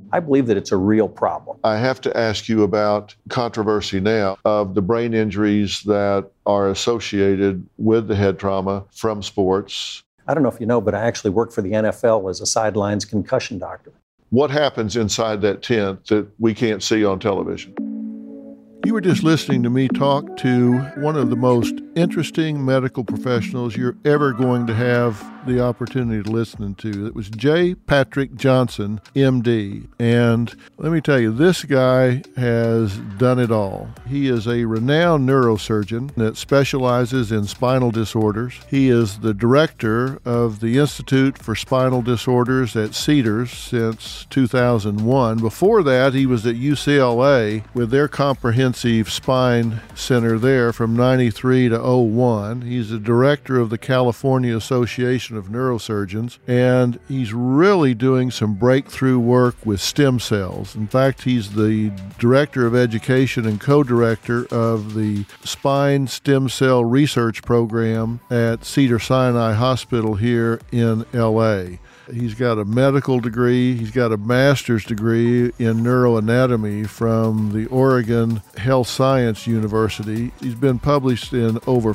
I believe that it's a real problem. I have to ask you about controversy now of the brain injuries that are associated with the head trauma from sports. I don't know if you know, but I actually work for the NFL as a sidelines concussion doctor. What happens inside that tent that we can't see on television? You were just listening to me talk to one of the most interesting medical professionals you're ever going to have the opportunity to listen to. It was J. Patrick Johnson, MD. And let me tell you, this guy has done it all. He is a renowned neurosurgeon that specializes in spinal disorders. He is the director of the Institute for Spinal Disorders at Cedars since 2001. Before that, he was at UCLA with their comprehensive spine center there from 93 to 01. He's the director of the California Association of Neurosurgeons, and he's really doing some breakthrough work with stem cells. In fact, he's the director of education and co-director of the spine stem cell research program at Cedars-Sinai Hospital here in LA. He's got a medical degree. He's got a master's degree in neuroanatomy from the Oregon Health Science University. He's been published in over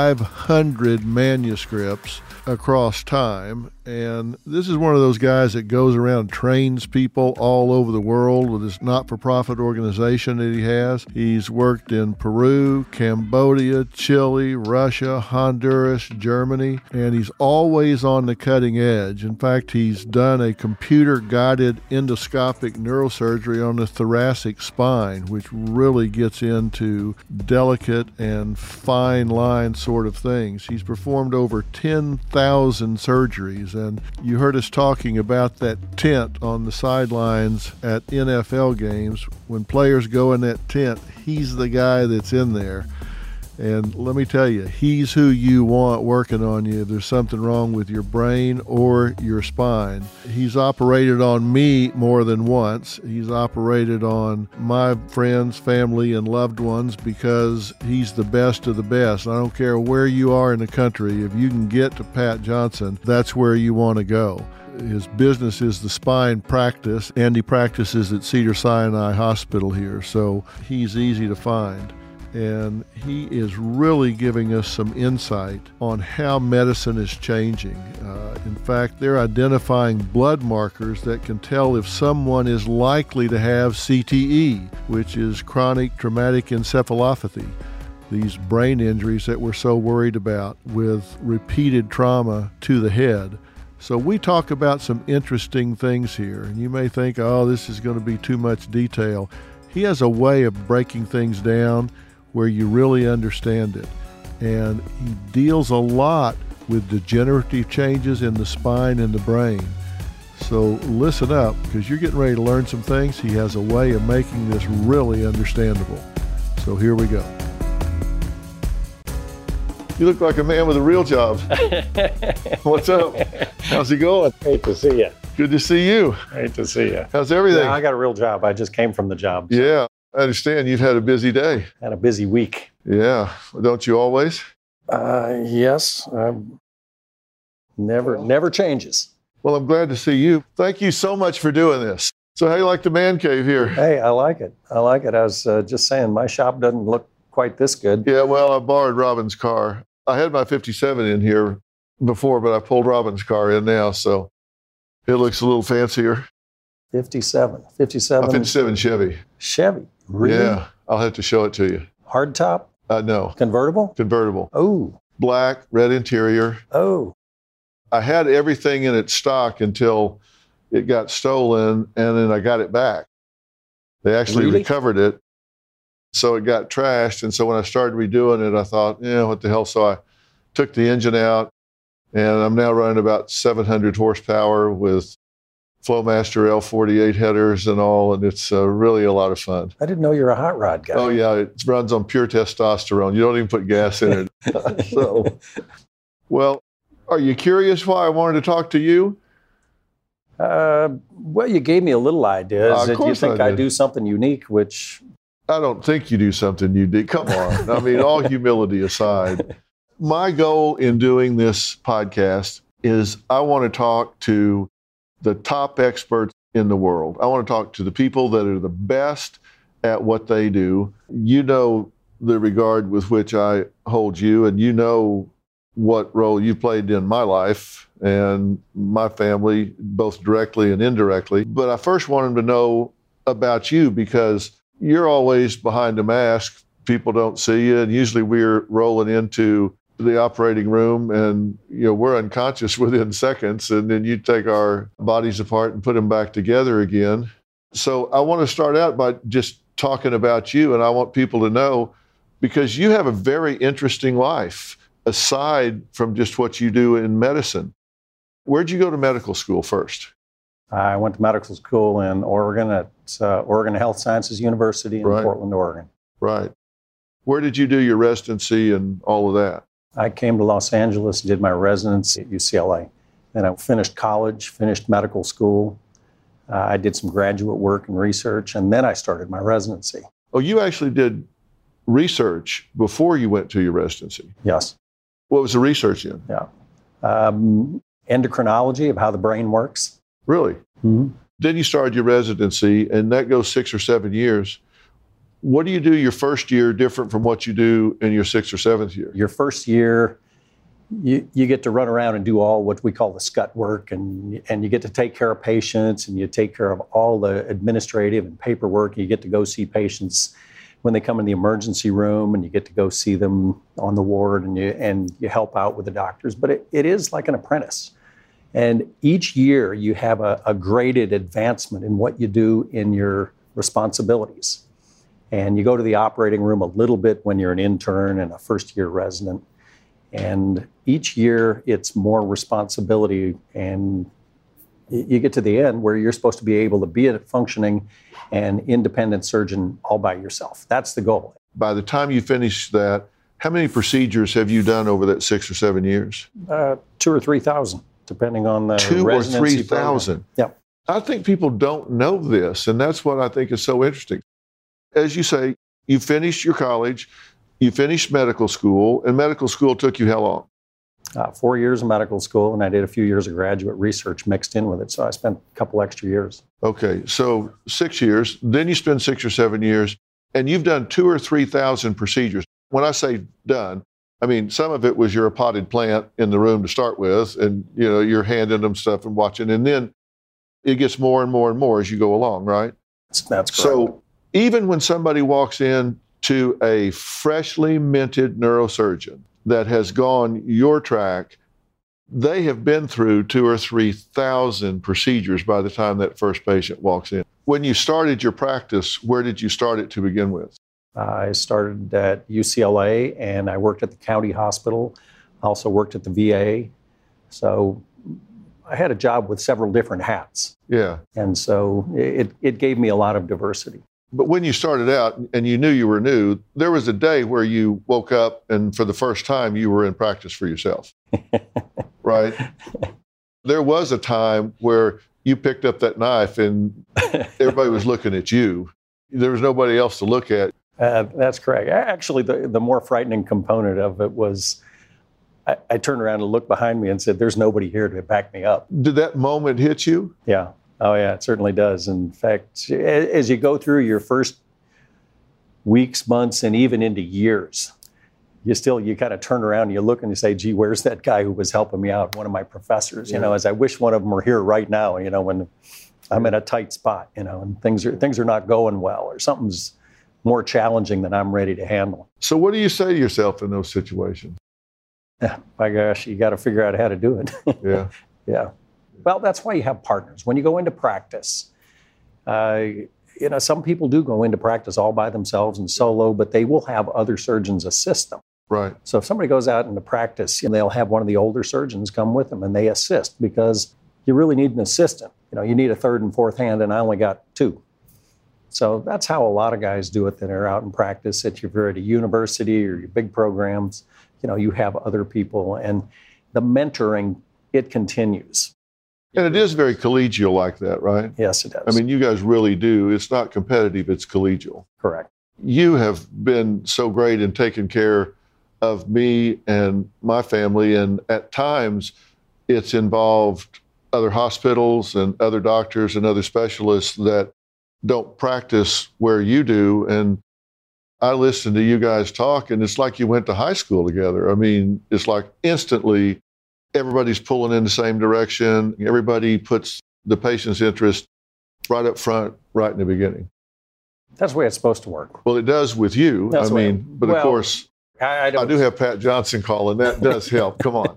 500 manuscripts across time. And this is one of those guys that goes around and trains people all over the world with this not-for-profit organization that he has. He's worked in Peru, Cambodia, Chile, Russia, Honduras, Germany, and he's always on the cutting edge. In fact, he's done a computer-guided endoscopic neurosurgery on the thoracic spine, which really gets into delicate and fine line sort of things. He's performed over 10,000 surgeries. And you heard us talking about that tent on the sidelines at NFL games. When players go in that tent, he's the guy that's in there. And let me tell you, he's who you want working on you if there's something wrong with your brain or your spine. He's operated on me more than once. He's operated on my friends, family, and loved ones because he's the best of the best. I don't care where you are in the country. If you can get to Pat Johnson, that's where you want to go. His business is the spine practice, and he practices at Cedars-Sinai Hospital here, so he's easy to find. And he is really giving us some insight on how medicine is changing. In fact, they're identifying blood markers that can tell if someone is likely to have CTE, which is chronic traumatic encephalopathy, these brain injuries that we're so worried about with repeated trauma to the head. So we talk about some interesting things here, and you may think, oh, this is going to be too much detail. He has a way of breaking things down where you really understand it. And he deals a lot with degenerative changes in the spine and the brain. So listen up, because you're getting ready to learn some things. He has a way of making this really understandable. So here we go. You look like a man with a real job. What's up? How's it going? Great to see you. Good to see you. Great to see you. How's everything? Yeah, I got a real job. I just came from the job. So. Yeah, I understand you've had a busy day. Had a busy week. Yeah, don't you always? Yes. Never changes. Well, I'm glad to see you. Thank you so much for doing this. So how you like the man cave here? Hey, I like it. I was just saying, my shop doesn't look quite this good. Yeah, well, I borrowed Robin's car. I had my 57 in here before, but I pulled Robin's car in now, so it looks a little fancier. 57 A 57 Chevy. Chevy? Really? Yeah, I'll have to show it to you. Hardtop? No. Convertible? Convertible. Oh. Black, red interior. Oh. I had everything in its stock until it got stolen, and then I got it back. They actually recovered it, so it got trashed. And so when I started redoing it, I thought, yeah, what the hell? So I took the engine out, and I'm now running about 700 horsepower with Flowmaster L48 headers and all, and it's really a lot of fun. I didn't know you're a hot rod guy. Oh, yeah, it runs on pure testosterone. You don't even put gas in it. So, well, are you curious why I wanted to talk to you? Well, you gave me a little idea. Is that you think I do something unique, which... I don't think you do something unique. Come on. I mean, all humility aside, my goal in doing this podcast is I want to talk to the top experts in the world. I want to talk to the people that are the best at what they do. You know the regard with which I hold you, and you know what role you played in my life and my family, both directly and indirectly. But I first wanted to know about you because you're always behind a mask. People don't see you, and usually we're rolling into the operating room and we're unconscious within seconds, and then you take our bodies apart and put them back together again. So I want to start out by just talking about you, and I want people to know, because you have a very interesting life aside from just what you do in medicine. Where'd you go to medical school first? I went to medical school in Oregon at Oregon Health Sciences University in Right. Portland, Oregon. Right. Where did you do your residency and all of that? I came to Los Angeles, did my residency at UCLA. Then I finished college, finished medical school. I did some graduate work and research, and then I started my residency. Oh, you actually did research before you went to your residency. Yes. What was the research in? Yeah. Endocrinology of how the brain works. Really? Mm-hmm. Then you started your residency, and that goes 6 or 7 years. What do you do your first year different from what you do in your 6th or 7th year? Your first year, you get to run around and do all what we call the scut work, and you get to take care of patients, and you take care of all the administrative and paperwork. You get to go see patients when they come in the emergency room, and you get to go see them on the ward, and you help out with the doctors. But it is like an apprentice. And each year you have a graded advancement in what you do in your responsibilities. And you go to the operating room a little bit when you're an intern and a first-year resident. And each year it's more responsibility, and you get to the end where you're supposed to be able to be a functioning and independent surgeon all by yourself. That's the goal. By the time you finish that, how many procedures have you done over that 6 or 7 years? 2,000 or 3,000, depending on the 2 or residency 3,000. program. Yeah. I think people don't know this, and that's what I think is so interesting. As you say, you finished your college, you finished medical school, and medical school took you how long? 4 years of medical school, and I did a few years of graduate research mixed in with it. So I spent a couple extra years. Okay, so 6 years, then you spend 6 or 7 years, and you've done 2,000 or 3,000 procedures. When I say done, I mean, some of it was you're a potted plant in the room to start with, and you're handing them stuff and watching, and then it gets more and more and more as you go along, right? That's correct. So even when somebody walks in to a freshly minted neurosurgeon that has gone your track, they have been through 2,000 or 3,000 procedures by the time that first patient walks in. When you started your practice, where did you start it to begin with? I started at UCLA, and I worked at the county hospital. I also worked at the VA. So I had a job with several different hats. Yeah. And so it gave me a lot of diversity. But when you started out and you knew you were new, there was a day where you woke up and for the first time you were in practice for yourself, right? There was a time where you picked up that knife and everybody was looking at you. There was nobody else to look at. That's correct. Actually, the more frightening component of it was I turned around and looked behind me and said, there's nobody here to back me up. Did that moment hit you? Yeah. Oh, yeah, it certainly does. In fact, as you go through your first weeks, months, and even into years, you kind of turn around and you look and you say, gee, where's that guy who was helping me out, one of my professors, as I wish one of them were here right now, when I'm in a tight spot, and things are not going well, or something's more challenging than I'm ready to handle. So what do you say to yourself in those situations? My gosh, you got to figure out how to do it. Yeah. Yeah. Well, that's why you have partners. When you go into practice, some people do go into practice all by themselves and solo, but they will have other surgeons assist them. Right. So if somebody goes out into practice, they'll have one of the older surgeons come with them and they assist, because you really need an assistant. You need a third and fourth hand, and I only got 2. So that's how a lot of guys do it that are out in practice. If you're at a university or your big programs, you have other people, and the mentoring, it continues. And it is very collegial like that, right? Yes, it does. I mean, you guys really do. It's not competitive, it's collegial. Correct. You have been so great in taking care of me and my family, and at times it's involved other hospitals and other doctors and other specialists that don't practice where you do. And I listen to you guys talk, and it's like you went to high school together. I mean, it's like instantly everybody's pulling in the same direction. Everybody puts the patient's interest right up front, right in the beginning. That's the way it's supposed to work. Well, it does with you. That's I mean, but of course, I do have Pat Johnson calling. That does help. Come on.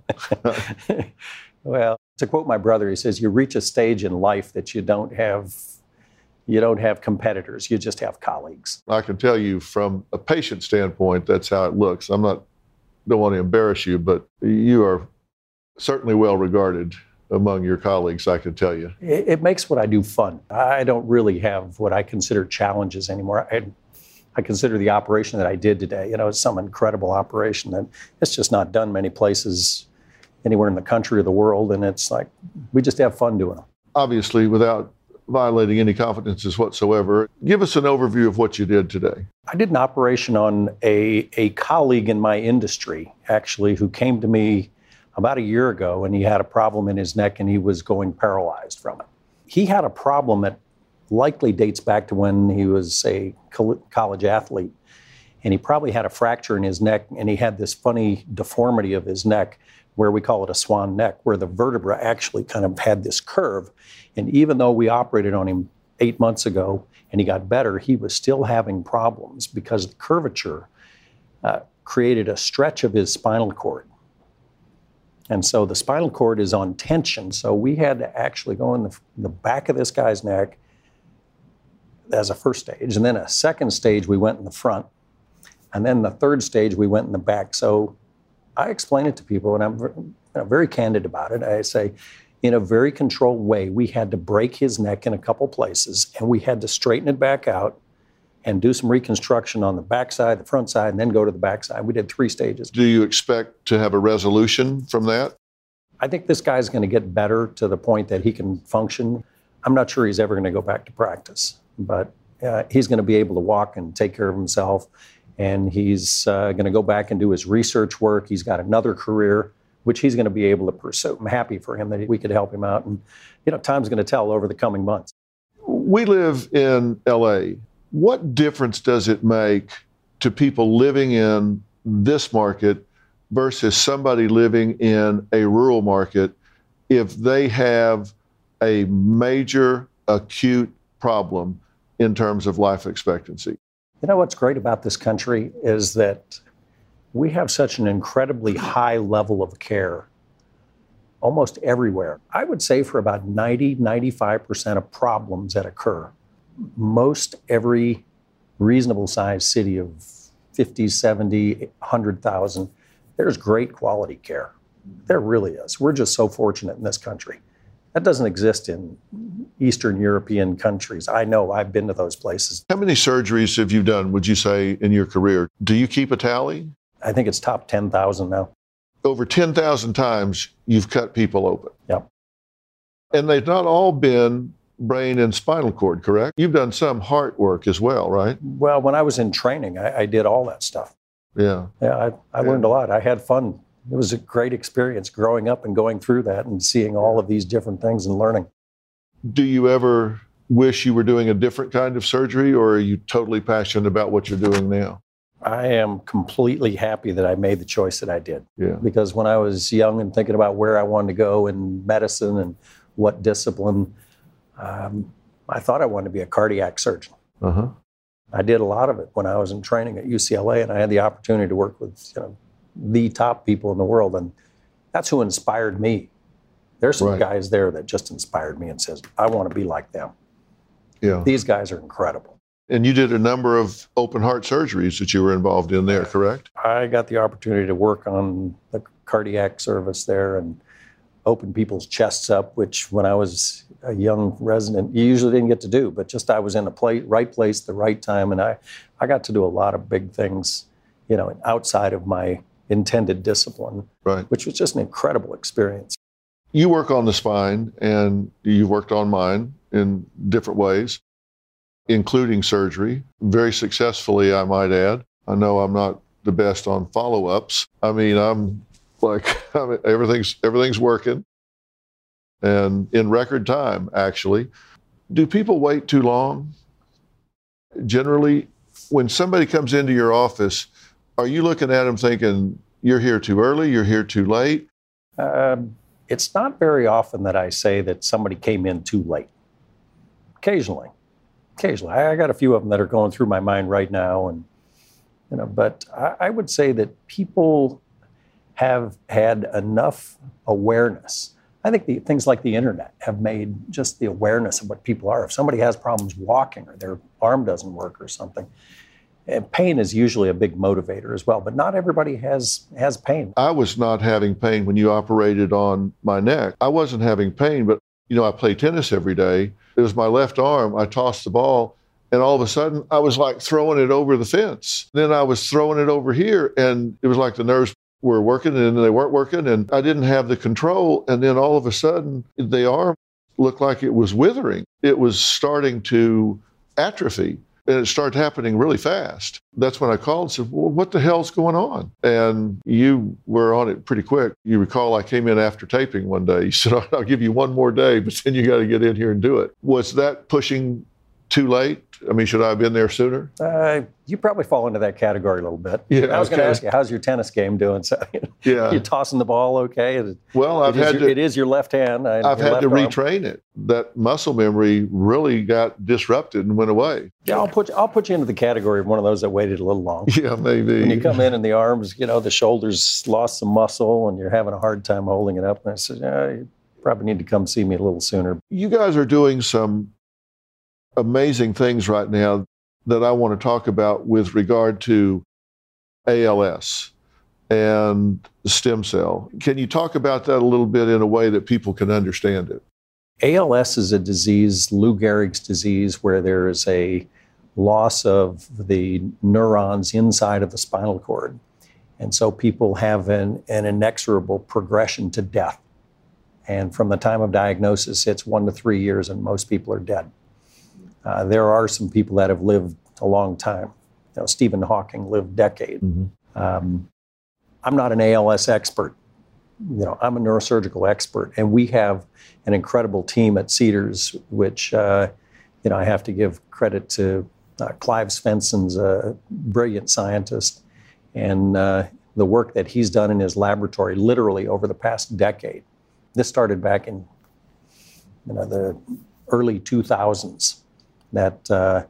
Well, to quote my brother, he says, you reach a stage in life that you don't have competitors. You just have colleagues. I can tell you from a patient standpoint, that's how it looks. Don't want to embarrass you, but you are certainly well regarded among your colleagues, I can tell you. It makes what I do fun. I don't really have what I consider challenges anymore. I consider the operation that I did today, it's some incredible operation that it's just not done many places anywhere in the country or the world. And it's like, we just have fun doing them. Obviously, without violating any confidences whatsoever, give us an overview of what you did today. I did an operation on a colleague in my industry, actually, who came to me about a year ago, and he had a problem in his neck and he was going paralyzed from it. He had a problem that likely dates back to when he was a college athlete, and he probably had a fracture in his neck, and he had this funny deformity of his neck where we call it a swan neck, where the vertebra actually kind of had this curve. And even though we operated on him 8 months ago and he got better, he was still having problems because the curvature created a stretch of his spinal cord. And so the spinal cord is on tension. So we had to actually go in the back of this guy's neck as a first stage. And then a second stage, we went in the front. And then the third stage, we went in the back. So I explain it to people, and I'm very candid about it. I say, in a very controlled way, we had to break his neck in a couple places, and we had to straighten it back out and do some reconstruction on the backside, the front side, and then go to the backside. We did 3 stages. Do you expect to have a resolution from that? I think this guy's going to get better to the point that he can function. I'm not sure he's ever going to go back to practice, but he's going to be able to walk and take care of himself, and he's going to go back and do his research work. He's got another career, which he's going to be able to pursue. I'm happy for him that we could help him out, and time's going to tell over the coming months. We live in L.A. What difference does it make to people living in this market versus somebody living in a rural market if they have a major acute problem in terms of life expectancy? What's great about this country is that we have such an incredibly high level of care almost everywhere. I would say for about 95% of problems that occur, most every reasonable sized city of 50, 70, 100,000, there's great quality care. There really is. We're just so fortunate in this country. That doesn't exist in Eastern European countries. I know, I've been to those places. How many surgeries have you done, would you say, in your career? Do you keep a tally? I think it's top 10,000 now. Over 10,000 times you've cut people open. Yep. And they've not all been brain and spinal cord, correct? You've done some heart work as well, right? Well, when I was in training, I did all that stuff. Yeah. Yeah, I learned a lot. I had fun. It was a great experience growing up and going through that and seeing all of these different things and learning. Do you ever wish you were doing a different kind of surgery, or are you totally passionate about what you're doing now? I am completely happy that I made the choice that I did. Yeah. Because when I was young and thinking about where I wanted to go in medicine and what discipline, I thought I wanted to be a cardiac surgeon. Uh-huh. I did a lot of it when I was in training at UCLA, and I had the opportunity to work with the top people in the world, and that's who inspired me. There's some guys there that just inspired me and says, I want to be like them. Yeah. These guys are incredible. And you did a number of open heart surgeries that you were involved in there, correct? I got the opportunity to work on the cardiac service there and open people's chests up, which when I was a young resident, you usually didn't get to do, but just I was in the right place at the right time, and I got to do a lot of big things, outside of my intended discipline, which was just an incredible experience. You work on the spine, and you've worked on mine in different ways, including surgery, very successfully, I might add. I know I'm not the best on follow-ups. I mean, everything's working. and in record time, actually. Do people wait too long? Generally, when somebody comes into your office, are you looking at them thinking, you're here too early, you're here too late? It's not very often that I say that somebody came in too late. Occasionally. I got a few of them that are going through my mind right now, and but I would say that people have had enough awareness. I think things like the internet have made just the awareness of what people are. If somebody has problems walking or their arm doesn't work or something, and pain is usually a big motivator as well, but not everybody has pain. I was not having pain when you operated on my neck. I wasn't having pain, but I play tennis every day. It was my left arm. I tossed the ball, and all of a sudden I was like throwing it over the fence. Then I was throwing it over here, and it was like the nerves were working and they weren't working, and I didn't have the control. And then all of a sudden the arm looked like it was withering. It was starting to atrophy, and it started happening really fast. That's when I called and said, well, what the hell's going on? And you were on it pretty quick. You recall I came in after taping one day. You said, I'll give you one more day, but then you got to get in here and do it. Was that pushing too late? I mean, should I have been there sooner? You probably fall into that category a little bit. Yeah, I was going to ask you, how's your tennis game doing? So, yeah. You tossing the ball okay? Well, it is your left hand. I've had to retrain it. That muscle memory really got disrupted and went away. Yeah, I'll put you into the category of one of those that waited a little long. Yeah, maybe. When you come in and the arms, the shoulders lost some muscle and you're having a hard time holding it up. And I said, you probably need to come see me a little sooner. You guys are doing some amazing things right now that I want to talk about with regard to ALS and stem cell. Can you talk about that a little bit in a way that people can understand it? ALS is a disease, Lou Gehrig's disease, where there is a loss of the neurons inside of the spinal cord. And so people have an inexorable progression to death. And from the time of diagnosis, it's 1 to 3 years, and most people are dead. There are some people that have lived a long time. Stephen Hawking lived decades. Mm-hmm. I'm not an ALS expert. I'm a neurosurgical expert, and we have an incredible team at Cedars, which I have to give credit to. Clive Svensson's a brilliant scientist, and the work that he's done in his laboratory, literally over the past decade. This started back in the early 2000s. That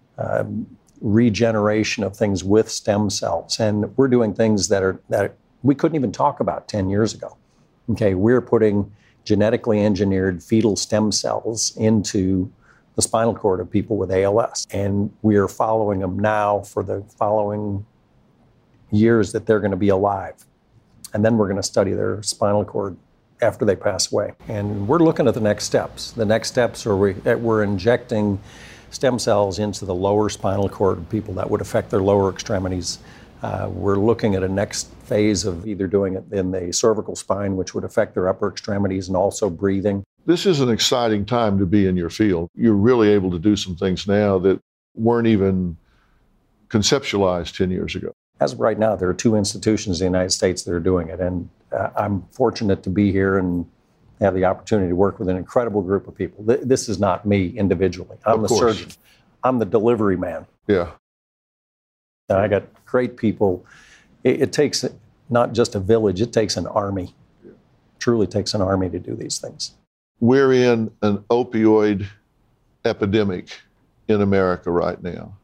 regeneration of things with stem cells. And we're doing things that we couldn't even talk about 10 years ago. Okay, we're putting genetically engineered fetal stem cells into the spinal cord of people with ALS. And we are following them now for the following years that they're going to be alive. And then we're going to study their spinal cord after they pass away. And we're looking at the next steps. The next steps are we're injecting stem cells into the lower spinal cord of people that would affect their lower extremities. We're looking at a next phase of either doing it in the cervical spine, which would affect their upper extremities, and also breathing. This is an exciting time to be in your field. You're really able to do some things now that weren't even conceptualized 10 years ago. As of right now, there are 2 institutions in the United States that are doing it, and I'm fortunate to be here and have the opportunity to work with an incredible group of people. This is not me individually. I'm the surgeon. I'm the delivery man. Yeah. And I got great people. It takes not just a village, it takes an army. Yeah. Truly takes an army to do these things. We're in an opioid epidemic in America right now.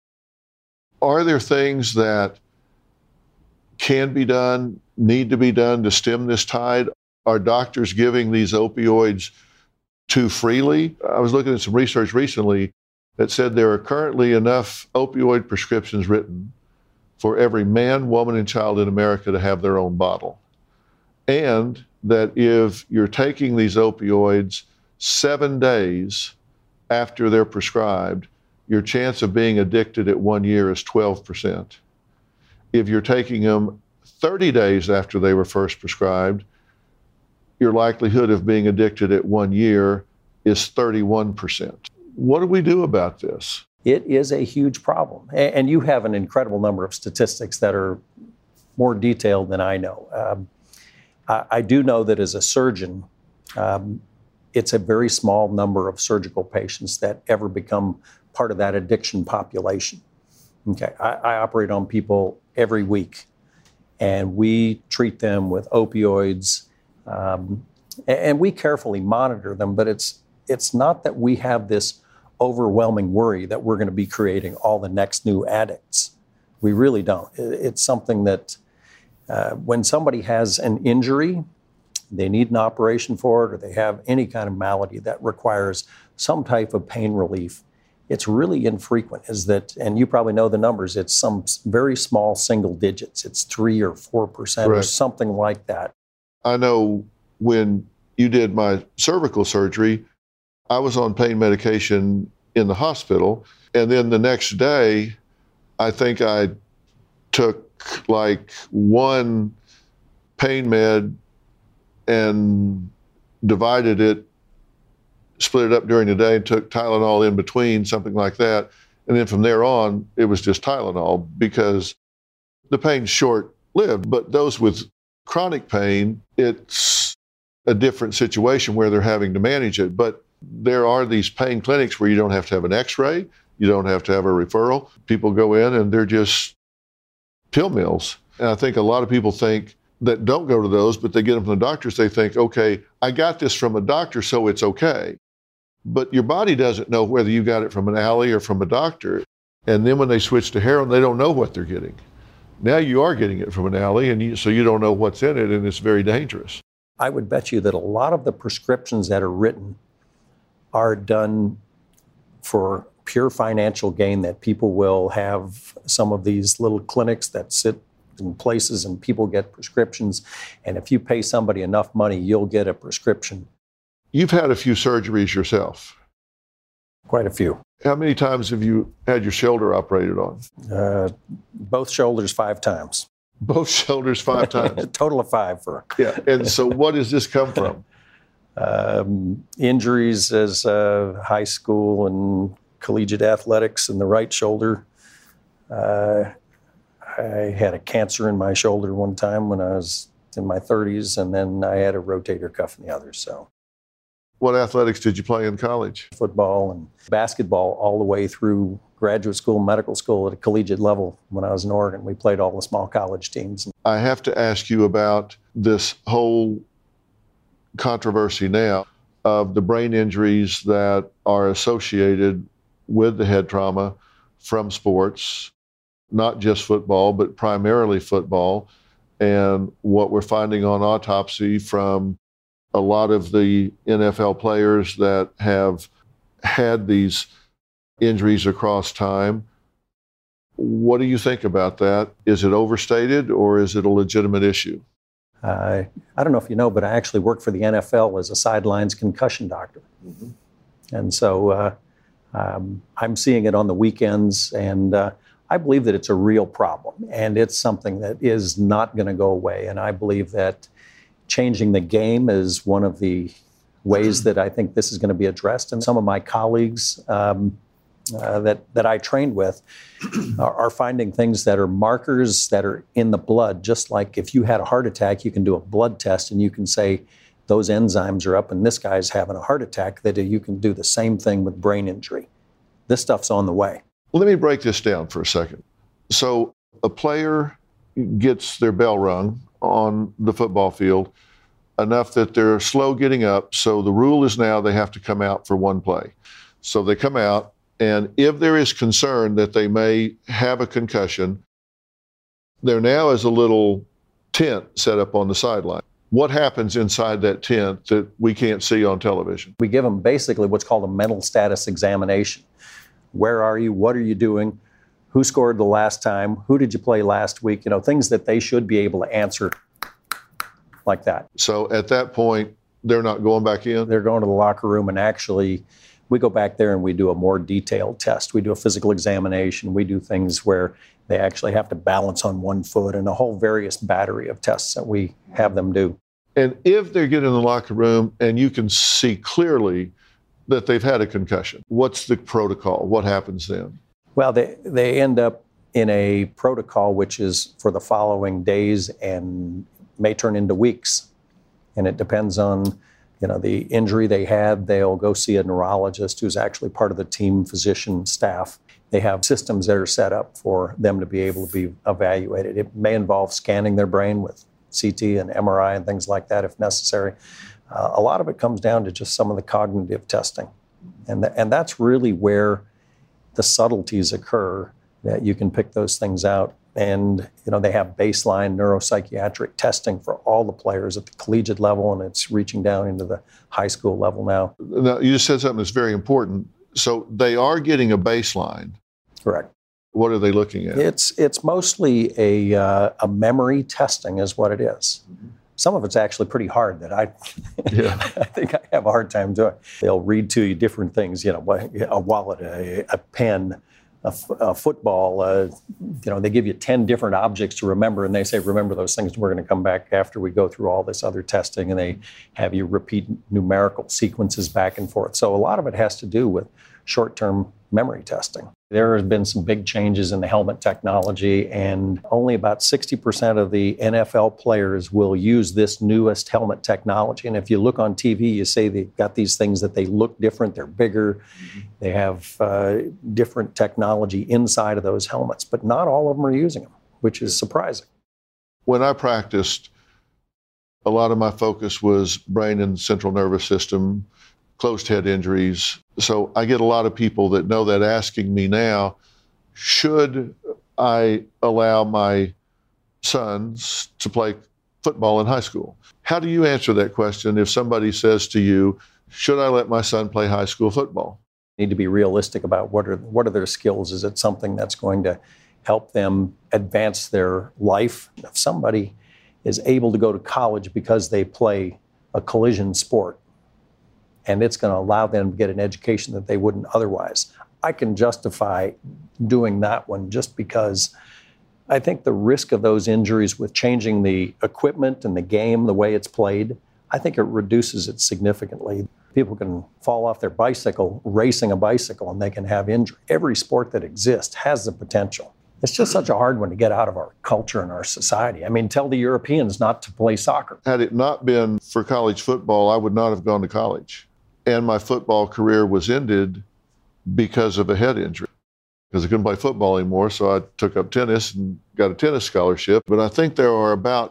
Are there things that can be done, need to be done to stem this tide? Are doctors giving these opioids too freely? I was looking at some research recently that said there are currently enough opioid prescriptions written for every man, woman, and child in America to have their own bottle. And that if you're taking these opioids 7 days after they're prescribed, your chance of being addicted at 1 year is 12%. If you're taking them 30 days after they were first prescribed, your likelihood of being addicted at 1 year is 31%. What do we do about this? It is a huge problem. And you have an incredible number of statistics that are more detailed than I know. I do know that as a surgeon, It's a very small number of surgical patients that ever become part of that addiction population. Okay, I operate on people every week, and we treat them with opioids, and we carefully monitor them, but it's not that we have this overwhelming worry that we're going to be creating all the next new addicts. We really don't. It's something that when somebody has an injury, they need an operation for it, or they have any kind of malady that requires some type of pain relief, it's really infrequent. And you probably know the numbers, it's some very small single digits. It's 3 or 4% or something like that. I know when you did my cervical surgery, I was on pain medication in the hospital. And then the next day, I think I took like one pain med and divided it, split it up during the day, and took Tylenol in between, something like that. And then from there on, it was just Tylenol because the pain's short-lived. But those with chronic pain, it's a different situation where they're having to manage it. But there are these pain clinics where you don't have to have an x-ray, you don't have to have a referral. People go in and they're just pill mills. And I think a lot of people think that don't go to those, but they get them from the doctors, they think, okay, I got this from a doctor, so it's okay. But your body doesn't know whether you got it from an alley or from a doctor. And then when they switch to heroin, they don't know what they're getting. Now you are getting it from an alley, and so you don't know what's in it, and it's very dangerous. I would bet you that a lot of the prescriptions that are written are done for pure financial gain, that people will have some of these little clinics that sit in places and people get prescriptions. And if you pay somebody enough money, you'll get a prescription. You've had a few surgeries yourself. Quite a few. How many times have you had your shoulder operated on? Both shoulders 5 times. Both shoulders 5 times? A total of 5 for. Yeah, and so what does this come from? Injuries as high school and collegiate athletics in the right shoulder. I had a cancer in my shoulder one time when I was in my 30s, and then I had a rotator cuff in the other. So, what athletics did you play in college? Football and basketball all the way through graduate school, medical school at a collegiate level. When I was in Oregon, we played all the small college teams. I have to ask you about this whole controversy now of the brain injuries that are associated with the head trauma from sports, not just football, but primarily football, and what we're finding on autopsy from a lot of the NFL players that have had these injuries across time. What do you think about that? Is it overstated, or is it a legitimate issue? I don't know if you know, but I actually work for the NFL as a sidelines concussion doctor. Mm-hmm. And so I'm seeing it on the weekends, and I believe that it's a real problem, and it's something that is not going to go away. And I believe that changing the game is one of the ways that I think this is going to be addressed. And some of my colleagues that I trained with are finding things that are markers that are in the blood. Just like if you had a heart attack, you can do a blood test and you can say those enzymes are up and this guy's having a heart attack, that you can do the same thing with brain injury. This stuff's on the way. Well, let me break this down for a second. So a player gets their bell rung on the football field enough that they're slow getting up. So the rule is now they have to come out for one play. So they come out, and if there is concern that they may have a concussion, there now is a little tent set up on the sideline. What happens inside that tent that we can't see on television? We give them basically what's called a mental status examination. Where are you? What are you doing? Who scored the last time? Who did you play last week? You know, things that they should be able to answer like that. So at that point, they're not going back in? They're going to the locker room, and actually we go back there and we do a more detailed test. We do a physical examination. We do things where they actually have to balance on one foot, and a whole various battery of tests that we have them do. And if they get in the locker room and you can see clearly that they've had a concussion, what's the protocol? What happens then? Well, they end up in a protocol which is for the following days and may turn into weeks. And it depends on the injury they had, they'll go see a neurologist who's actually part of the team physician staff. They have systems that are set up for them to be able to be evaluated. It may involve scanning their brain with CT and MRI and things like that if necessary. A lot of it comes down to just some of the cognitive testing. And that's really where the subtleties occur, that you can pick those things out. And, they have baseline neuropsychiatric testing for all the players at the collegiate level, and it's reaching down into the high school level now. Now, you just said something that's very important. So they are getting a baseline. Correct. What are they looking at? It's mostly a memory testing is what it is. Some of it's actually pretty hard that I think I have a hard time doing. They'll read to you different things, a wallet, a pen, a football. They give you 10 different objects to remember, and they say, remember those things. We're going to come back after we go through all this other testing, and they have you repeat numerical sequences back and forth. So a lot of it has to do with short-term memory testing. There has been some big changes in the helmet technology, and only about 60% of the NFL players will use this newest helmet technology. And if you look on TV, you say they've got these things that they look different, they're bigger, they have different technology inside of those helmets, but not all of them are using them, which is surprising. When I practiced, a lot of my focus was brain and central nervous system, closed head injuries. So I get a lot of people that know that asking me now, should I allow my sons to play football in high school? How do you answer that question if somebody says to you, should I let my son play high school football? Need to be realistic about what are their skills. Is it something that's going to help them advance their life? If somebody is able to go to college because they play a collision sport, and it's going to allow them to get an education that they wouldn't otherwise, I can justify doing that one just because I think the risk of those injuries with changing the equipment and the game, the way it's played, I think it reduces it significantly. People can fall off their bicycle racing a bicycle and they can have injury. Every sport that exists has the potential. It's just such a hard one to get out of our culture and our society. I mean, tell the Europeans not to play soccer. Had it not been for college football, I would not have gone to college. And my football career was ended because of a head injury, because I couldn't play football anymore. So I took up tennis and got a tennis scholarship. But I think there are about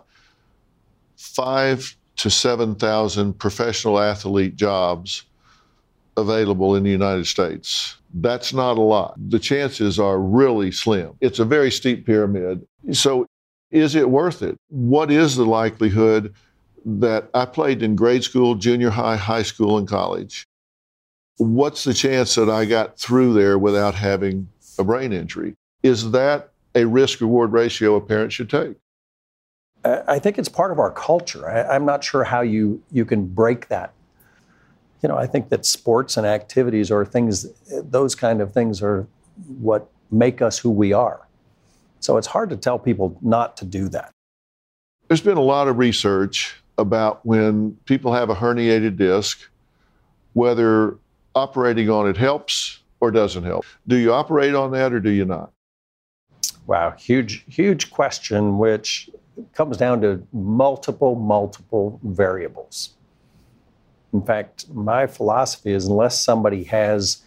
5,000 to 7,000 professional athlete jobs available in the United States. That's not a lot. The chances are really slim. It's a very steep pyramid. So is it worth it? What is the likelihood that I played in grade school, junior high, high school, and college? What's the chance that I got through there without having a brain injury? Is that a risk-reward ratio a parent should take? I think it's part of our culture. I'm not sure how you can break that. I think that sports and activities or things, those kind of things are what make us who we are. So it's hard to tell people not to do that. There's been a lot of research about when people have a herniated disc, whether operating on it helps or doesn't help. Do you operate on that or do you not? Wow, huge question, which comes down to multiple variables. In fact, my philosophy is unless somebody has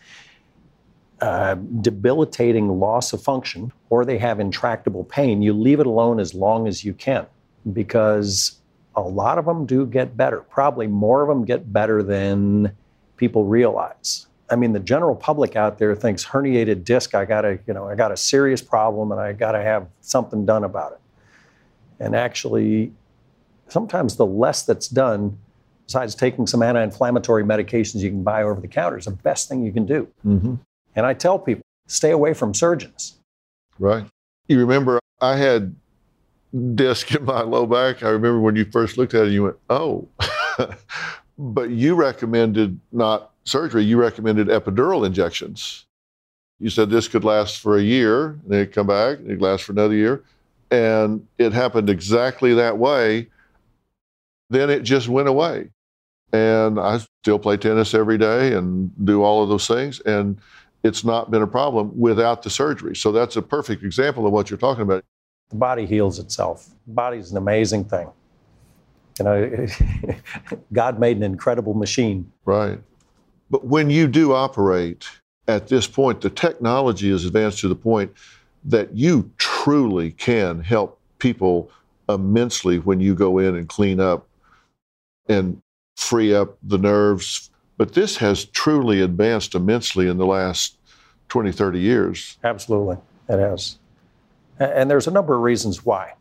debilitating loss of function or they have intractable pain, you leave it alone as long as you can, because a lot of them do get better. Probably more of them get better than people realize. I mean, the general public out there thinks herniated disc, I got a serious problem and I got to have something done about it. And actually, sometimes the less that's done, besides taking some anti-inflammatory medications you can buy over the counter, is the best thing you can do. Mm-hmm. And I tell people, stay away from surgeons. Right. You remember I had disc in my low back. I remember when you first looked at it, you went, oh. But you recommended not surgery, you recommended epidural injections. You said this could last for a year, and then it'd come back, and it'd last for another year. And it happened exactly that way. Then it just went away. And I still play tennis every day and do all of those things. And it's not been a problem without the surgery. So that's a perfect example of what you're talking about. The body heals itself. The body's an amazing thing. You know, God made an incredible machine. Right. But when you do operate at this point, the technology is advanced to the point that you truly can help people immensely when you go in and clean up and free up the nerves. But this has truly advanced immensely in the last 20, 30 years. Absolutely, it has. And there's a number of reasons why.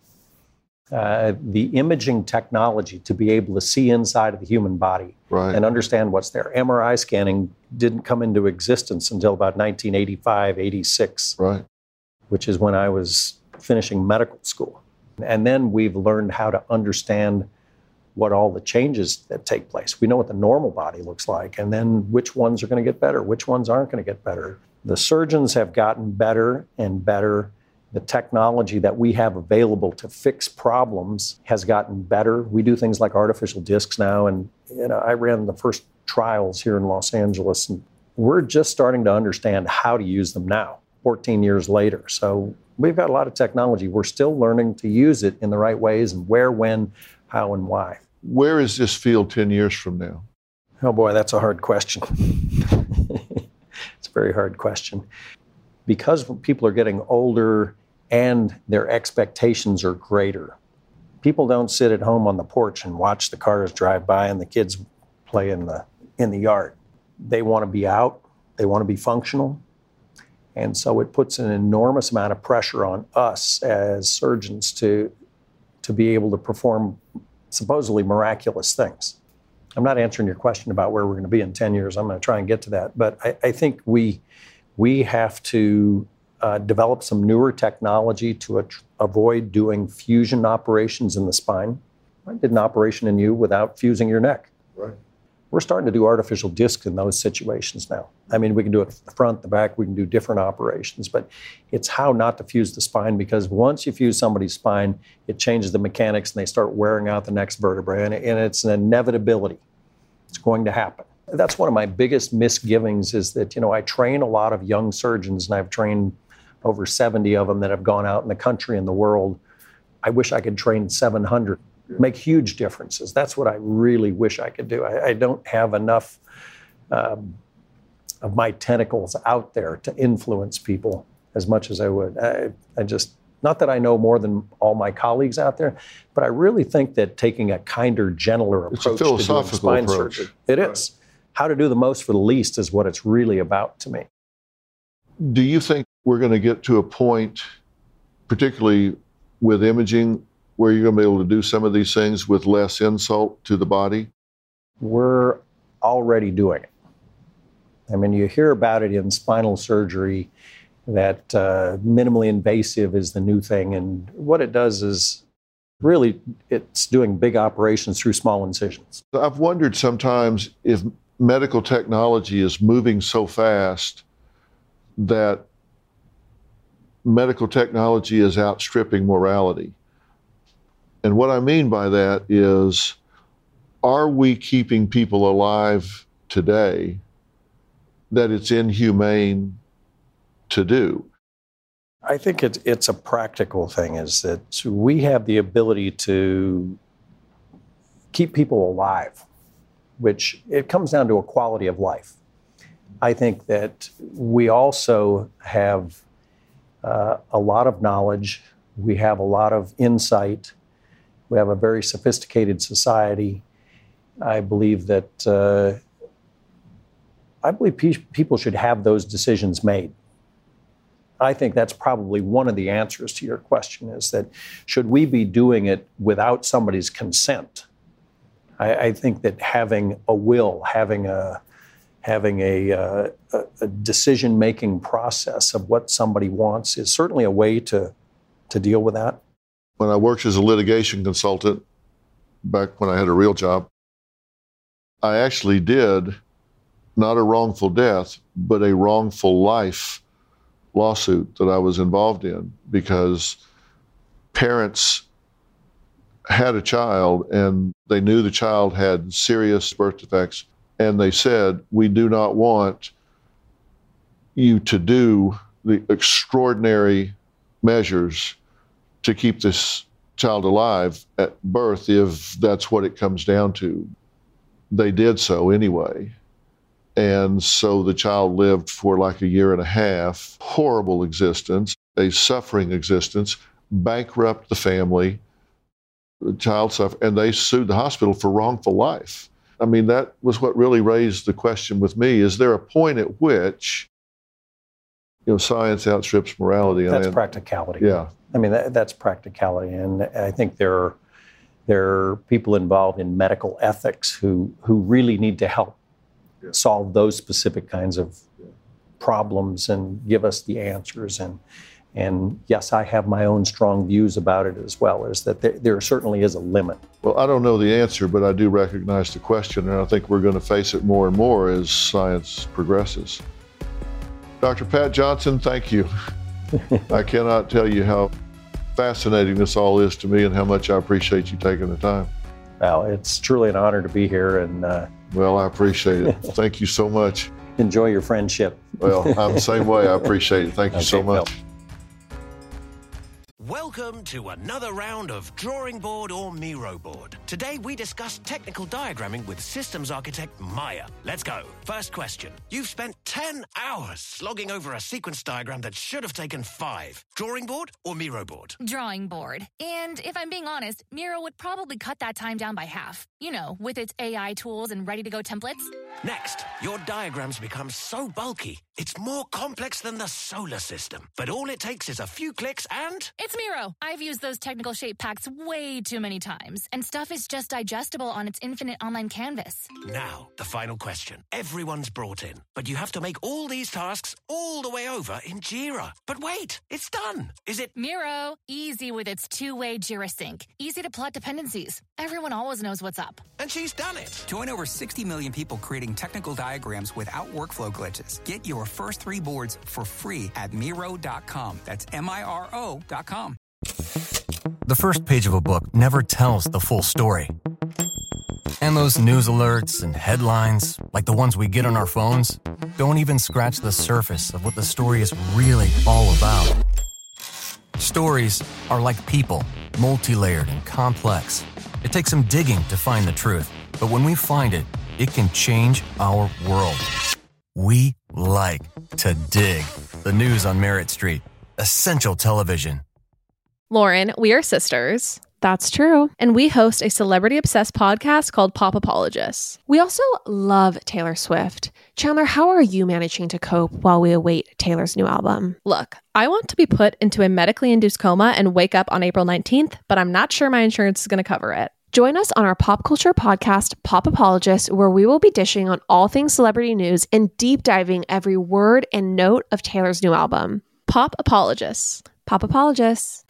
The imaging technology to be able to see inside of the human body and understand what's there. MRI scanning didn't come into existence until about 1985, 86, which is when I was finishing medical school. And then we've learned how to understand what all the changes that take place. We know what the normal body looks like, and then which ones are going to get better, which ones aren't going to get better. The surgeons have gotten better and better. The technology that we have available to fix problems has gotten better. We do things like artificial discs now, and I ran the first trials here in Los Angeles, and we're just starting to understand how to use them now, 14 years later. So we've got a lot of technology. We're still learning to use it in the right ways and where, when, how, and why. Where is this field 10 years from now? Oh boy, that's a hard question. It's a very hard question. Because people are getting older and their expectations are greater, people don't sit at home on the porch and watch the cars drive by and the kids play in the yard. They want to be out. They want to be functional. And so it puts an enormous amount of pressure on us as surgeons to be able to perform supposedly miraculous things. I'm not answering your question about where we're going to be in 10 years. I'm going to try and get to that. But I think we have to develop some newer technology to avoid doing fusion operations in the spine. I did an operation in you without fusing your neck. Right. We're starting to do artificial discs in those situations now. I mean, we can do it the front, the back, we can do different operations, but it's how not to fuse the spine, because once you fuse somebody's spine, it changes the mechanics and they start wearing out the next vertebrae, and it's an inevitability. It's going to happen. That's one of my biggest misgivings is that, I train a lot of young surgeons, and I've trained over 70 of them that have gone out in the country and the world. I wish I could train 700. Make huge differences. That's what I really wish I could do. I don't have enough of my tentacles out there to influence people as much as I would. I just, not that I know more than all my colleagues out there, but I really think that taking a kinder, gentler approach to doing spine surgery, it is. How to do the most for the least is what it's really about to me. Do you think we're going to get to a point, particularly with imaging, where you're going to be able to do some of these things with less insult to the body? We're already doing it. I mean, you hear about it in spinal surgery that minimally invasive is the new thing. And what it does is really it's doing big operations through small incisions. I've wondered sometimes if medical technology is moving so fast that medical technology is outstripping morality. And what I mean by that is, are we keeping people alive today that it's inhumane to do? I think it's a practical thing, is that we have the ability to keep people alive, which it comes down to a quality of life. I think that we also have a lot of knowledge. We have a lot of insight. We have a very sophisticated society. I believe that people should have those decisions made. I think that's probably one of the answers to your question, is that should we be doing it without somebody's consent? I think that having a will, having a decision-making process of what somebody wants is certainly a way to deal with that. When I worked as a litigation consultant, back when I had a real job, I actually did not a wrongful death, but a wrongful life lawsuit that I was involved in, because parents had a child and they knew the child had serious birth defects, and they said, we do not want you to do the extraordinary measures to keep this child alive at birth if that's what it comes down to. They did so anyway. And so the child lived for like a year and a half, horrible existence, a suffering existence, bankrupt the family, the child suffered, and they sued the hospital for wrongful life. I mean, that was what really raised the question with me. Is there a point at which, science outstrips morality? That's practicality. Yeah. I mean, that's practicality. And I think there are people involved in medical ethics who really need to help solve those specific kinds of problems and give us the answers. And yes, I have my own strong views about it as well, is that there certainly is a limit. Well, I don't know the answer, but I do recognize the question, and I think we're going to face it more and more as science progresses. Dr. Pat Johnson, thank you. I cannot tell you how fascinating this all is to me and how much I appreciate you taking the time. Well, it's truly an honor to be here, and well, I appreciate it. Thank you so much. Enjoy your friendship. Well, I'm the same way. I appreciate it. Thank you so much. Welcome to another round of Drawing Board or Miro Board. Today we discuss technical diagramming with systems architect Maya. Let's go. First question. You've spent 10 hours slogging over a sequence diagram that should have taken 5. Drawing board or Miro board? Drawing board. And if I'm being honest, Miro would probably cut that time down by half. With its AI tools and ready-to-go templates. Next, your diagrams become so bulky, it's more complex than the solar system. But all it takes is a few clicks and... It's Miro. I've used those technical shape packs way too many times, and stuff is just digestible on its infinite online canvas. Now, the final question. Everyone's brought in, but you have to make all these tasks all the way over in Jira. But wait, it's done. Is it... Miro, easy with its two-way Jira sync. Easy to plot dependencies. Everyone always knows what's up. And she's done it. Join over 60 million people creating technical diagrams without workflow glitches. Get your first 3 boards for free at Miro.com. That's Miro.com. The first page of a book never tells the full story. And those news alerts and headlines, like the ones we get on our phones, don't even scratch the surface of what the story is really all about. Stories are like people, multi-layered and complex. It takes some digging to find the truth, but when we find it, it can change our world. We like to dig. The news on Merritt Street. Essential television. Lauren, we are sisters. That's true. And we host a celebrity-obsessed podcast called Pop Apologists. We also love Taylor Swift. Chandler, how are you managing to cope while we await Taylor's new album? Look, I want to be put into a medically induced coma and wake up on April 19th, but I'm not sure my insurance is going to cover it. Join us on our pop culture podcast, Pop Apologists, where we will be dishing on all things celebrity news and deep diving every word and note of Taylor's new album. Pop Apologists. Pop Apologists.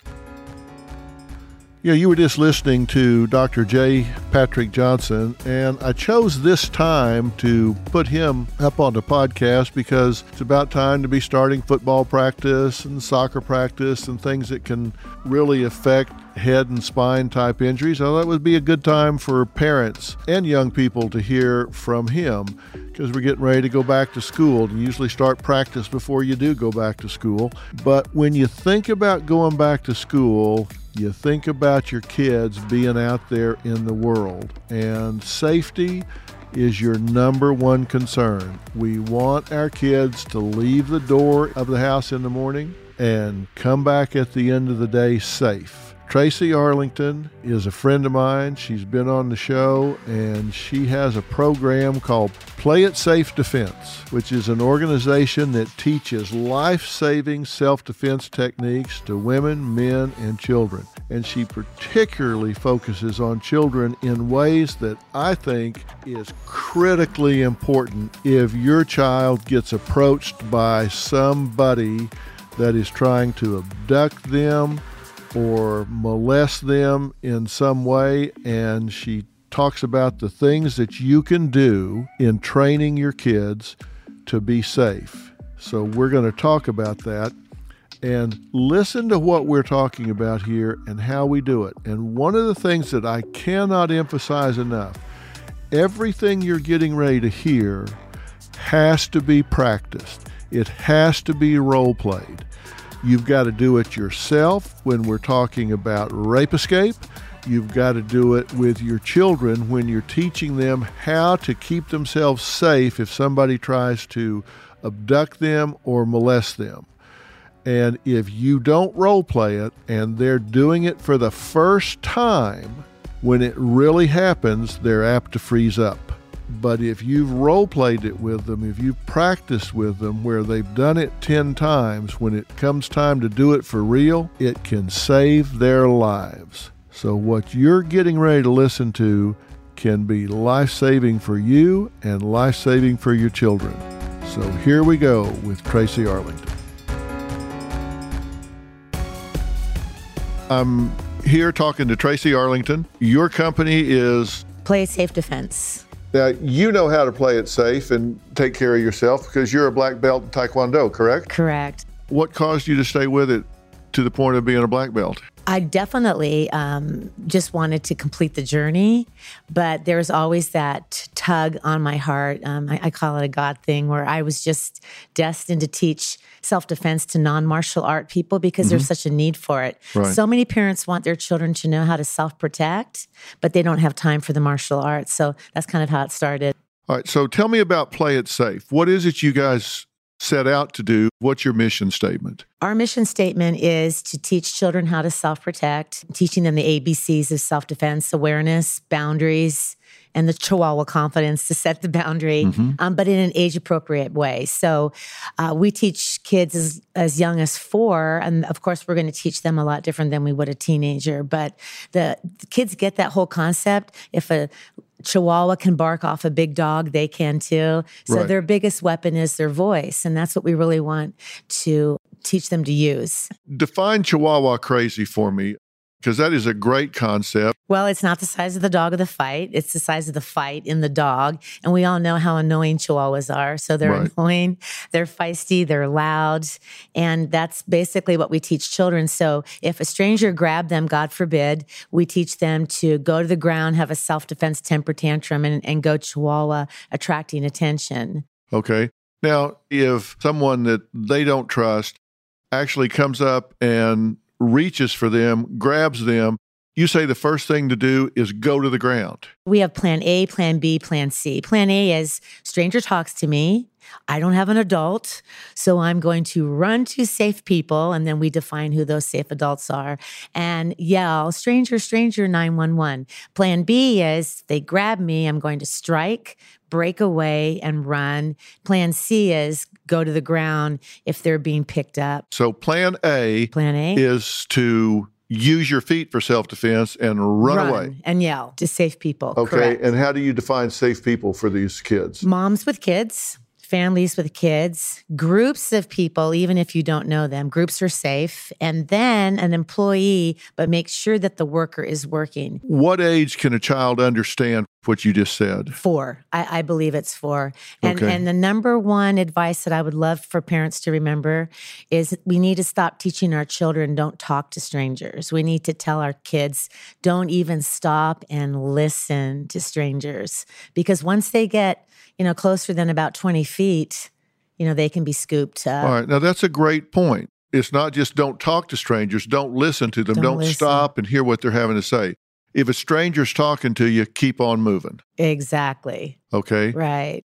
Yeah, you were just listening to Dr. J. Patrick Johnson, and I chose this time to put him up on the podcast because it's about time to be starting football practice and soccer practice and things that can really affect head and spine type injuries. I thought it would be a good time for parents and young people to hear from him because we're getting ready to go back to school. You usually start practice before you do go back to school. But when you think about going back to school, you think about your kids being out there in the world, and safety is your number one concern. We want our kids to leave the door of the house in the morning and come back at the end of the day safe. Tracy Arlington is a friend of mine. She's been on the show, and she has a program called Play It Safe Defense, which is an organization that teaches life-saving self-defense techniques to women, men, and children. And she particularly focuses on children in ways that I think is critically important if your child gets approached by somebody that is trying to abduct them or molest them in some way, and she talks about the things that you can do in training your kids to be safe. So we're going to talk about that and listen to what we're talking about here and how we do it. And one of the things that I cannot emphasize enough, everything you're getting ready to hear has to be practiced. It has to be role played. You've got to do it yourself when we're talking about rape escape. You've got to do it with your children when you're teaching them how to keep themselves safe if somebody tries to abduct them or molest them. And if you don't role play it and they're doing it for the first time, when it really happens, they're apt to freeze up. But if you've role played it with them, if you've practiced with them where they've done it 10 times, when it comes time to do it for real, it can save their lives. So what you're getting ready to listen to can be life-saving for you and life-saving for your children. So here we go with Tracy Arlington. I'm here talking to Tracy Arlington. Your company is Play It Safe Defense. Now, you know how to play it safe and take care of yourself because you're a black belt in Taekwondo, correct? Correct. What caused you to stay with it to the point of being a black belt? I definitely just wanted to complete the journey, but there's always that tug on my heart. I call it a God thing, where I was just destined to teach self-defense to non-martial art people because there's such a need for it. Right. So many parents want their children to know how to self-protect, but they don't have time for the martial arts. So that's kind of how it started. All right, so tell me about Play It Safe. What is it you guys set out to do? What's your mission statement? Our mission statement is to teach children how to self-protect, teaching them the ABCs of self-defense, awareness, boundaries, and the Chihuahua confidence to set the boundary, but in an age-appropriate way. So we teach kids as young as 4, and of course, we're going to teach them a lot different than we would a teenager. But the kids get that whole concept. If a Chihuahua can bark off a big dog, they can too. So Right. Their biggest weapon is their voice, and that's what we really want to teach them to use. Define Chihuahua crazy for me, because that is a great concept. Well, it's not the size of the dog of the fight. It's the size of the fight in the dog. And we all know how annoying Chihuahuas are. So they're Right. annoying, they're feisty, they're loud. And that's basically what we teach children. So if a stranger grabbed them, God forbid, we teach them to go to the ground, have a self-defense temper tantrum, and go Chihuahua, attracting attention. Okay. Now, if someone that they don't trust actually comes up and reaches for them, grabs them, you say the first thing to do is go to the ground. We have plan A, plan B, plan C. Plan A is stranger talks to me. I don't have an adult, so I'm going to run to safe people, and then we define who those safe adults are, and yell, stranger, stranger, 911. Plan B is they grab me, I'm going to strike, break away, and run. Plan C is go to the ground if they're being picked up. So plan A is to use your feet for self-defense and run away. And yell to safe people. Okay, Correct. and how do you define safe people for these kids? Moms with kids, families with kids, groups of people, even if you don't know them, groups are safe. And then an employee, but make sure that the worker is working. What age can a child understand what you just said? 4. I believe it's 4. And, Okay. and the number one advice that I would love for parents to remember is we need to stop teaching our children don't talk to strangers. We need to tell our kids don't even stop and listen to strangers. Because once they get closer than about 20 feet, they can be scooped up. All right, now that's a great point. It's not just don't talk to strangers, don't listen to them, don't listen. stop and hear what they're having to say. If a stranger's talking to you, keep on moving. Exactly. Okay? Right.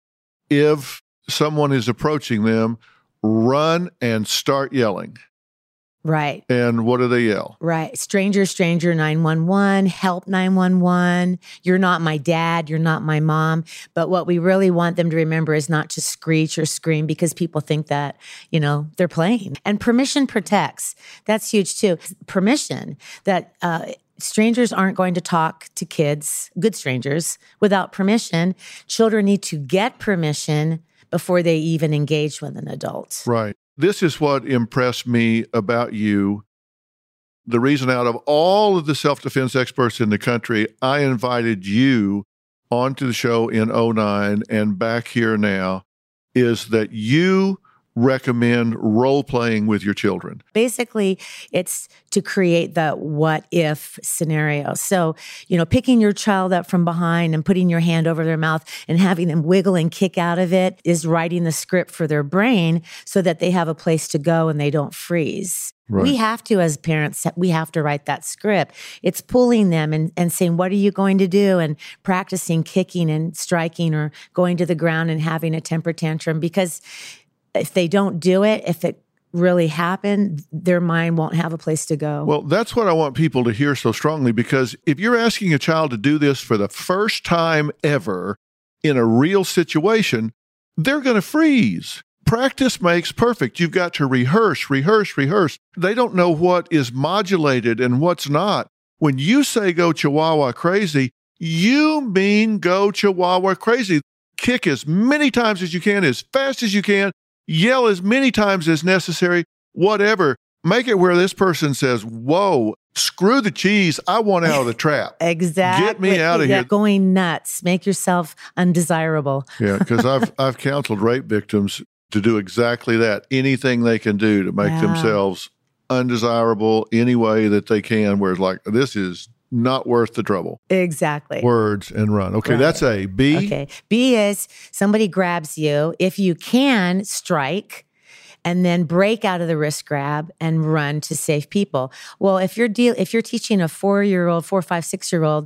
If someone is approaching them, run and start yelling. Right. And what do they yell? Right. Stranger, stranger, 911, help 911. You're not my dad. You're not my mom. But what we really want them to remember is not to screech or scream because people think that, they're playing. And permission protects. That's huge too. Permission that, strangers aren't going to talk to kids, good strangers, without permission. Children need to get permission before they even engage with an adult. Right. This is what impressed me about you. The reason out of all of the self-defense experts in the country, I invited you onto the show in 2009 and back here now is that you recommend role-playing with your children? Basically, it's to create the what if scenario. So, picking your child up from behind and putting your hand over their mouth and having them wiggle and kick out of it is writing the script for their brain so that they have a place to go and they don't freeze. Right. We have to, as parents, we have to write that script. It's pulling them and saying, what are you going to do? And practicing kicking and striking or going to the ground and having a temper tantrum. Because if they don't do it, if it really happened, their mind won't have a place to go. Well, that's what I want people to hear so strongly, because if you're asking a child to do this for the first time ever in a real situation, they're going to freeze. Practice makes perfect. You've got to rehearse. They don't know what is modulated and what's not. When you say go Chihuahua crazy, you mean go Chihuahua crazy. Kick as many times as you can, as fast as you can. Yell as many times as necessary, whatever. Make it where this person says, whoa, screw the cheese. I want out of the trap. Exactly. Get me out of here. Going nuts. Make yourself undesirable. Yeah, because I've counseled rape victims to do exactly that. Anything they can do to make themselves undesirable any way that they can, where it's like, this is not worth the trouble. Exactly. Words and run. Okay, right. That's A. B? Okay. B is somebody grabs you. If you can, strike and then break out of the wrist grab and run to save people. Well, if you're teaching a 4-year-old, 4, 5, 6-year-old,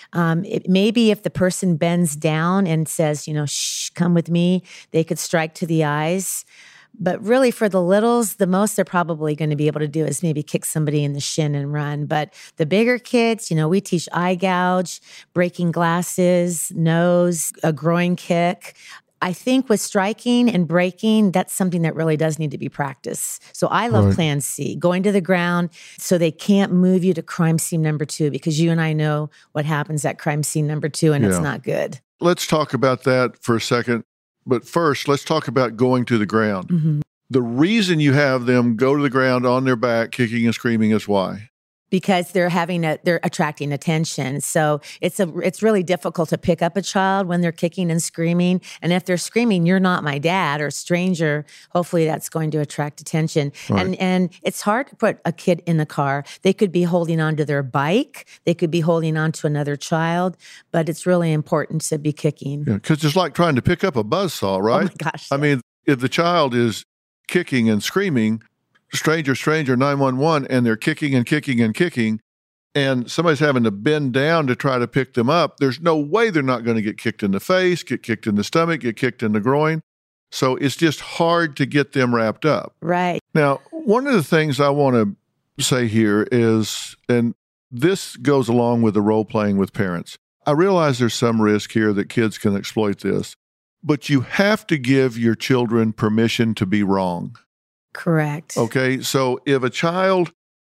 maybe if the person bends down and says, shh, come with me, they could strike to the eyes. But really for the littles, the most they're probably going to be able to do is maybe kick somebody in the shin and run. But the bigger kids, we teach eye gouge, breaking glasses, nose, a groin kick. I think with striking and breaking, that's something that really does need to be practiced. So I love Plan C, going to the ground so they can't move you to crime scene number 2, because you and I know what happens at crime scene number 2, and it's not good. Let's talk about that for a second. But first, let's talk about going to the ground. Mm-hmm. The reason you have them go to the ground on their back, kicking and screaming, is why? Because they're attracting attention. So it's really difficult to pick up a child when they're kicking and screaming. And if they're screaming, "You're not my dad," or "stranger," hopefully that's going to attract attention. Right. And it's hard to put a kid in the car. They could be holding onto their bike. They could be holding onto another child. But it's really important to be kicking. Yeah, because it's like trying to pick up a buzzsaw, right? Oh my gosh. I mean, if the child is kicking and screaming, stranger, 911, and they're kicking, and somebody's having to bend down to try to pick them up, there's no way they're not going to get kicked in the face, get kicked in the stomach, get kicked in the groin. So it's just hard to get them wrapped up. Right. Now, one of the things I want to say here is, and this goes along with the role playing with parents, I realize there's some risk here that kids can exploit this, but you have to give your children permission to be wrong. Correct. Okay, so if a child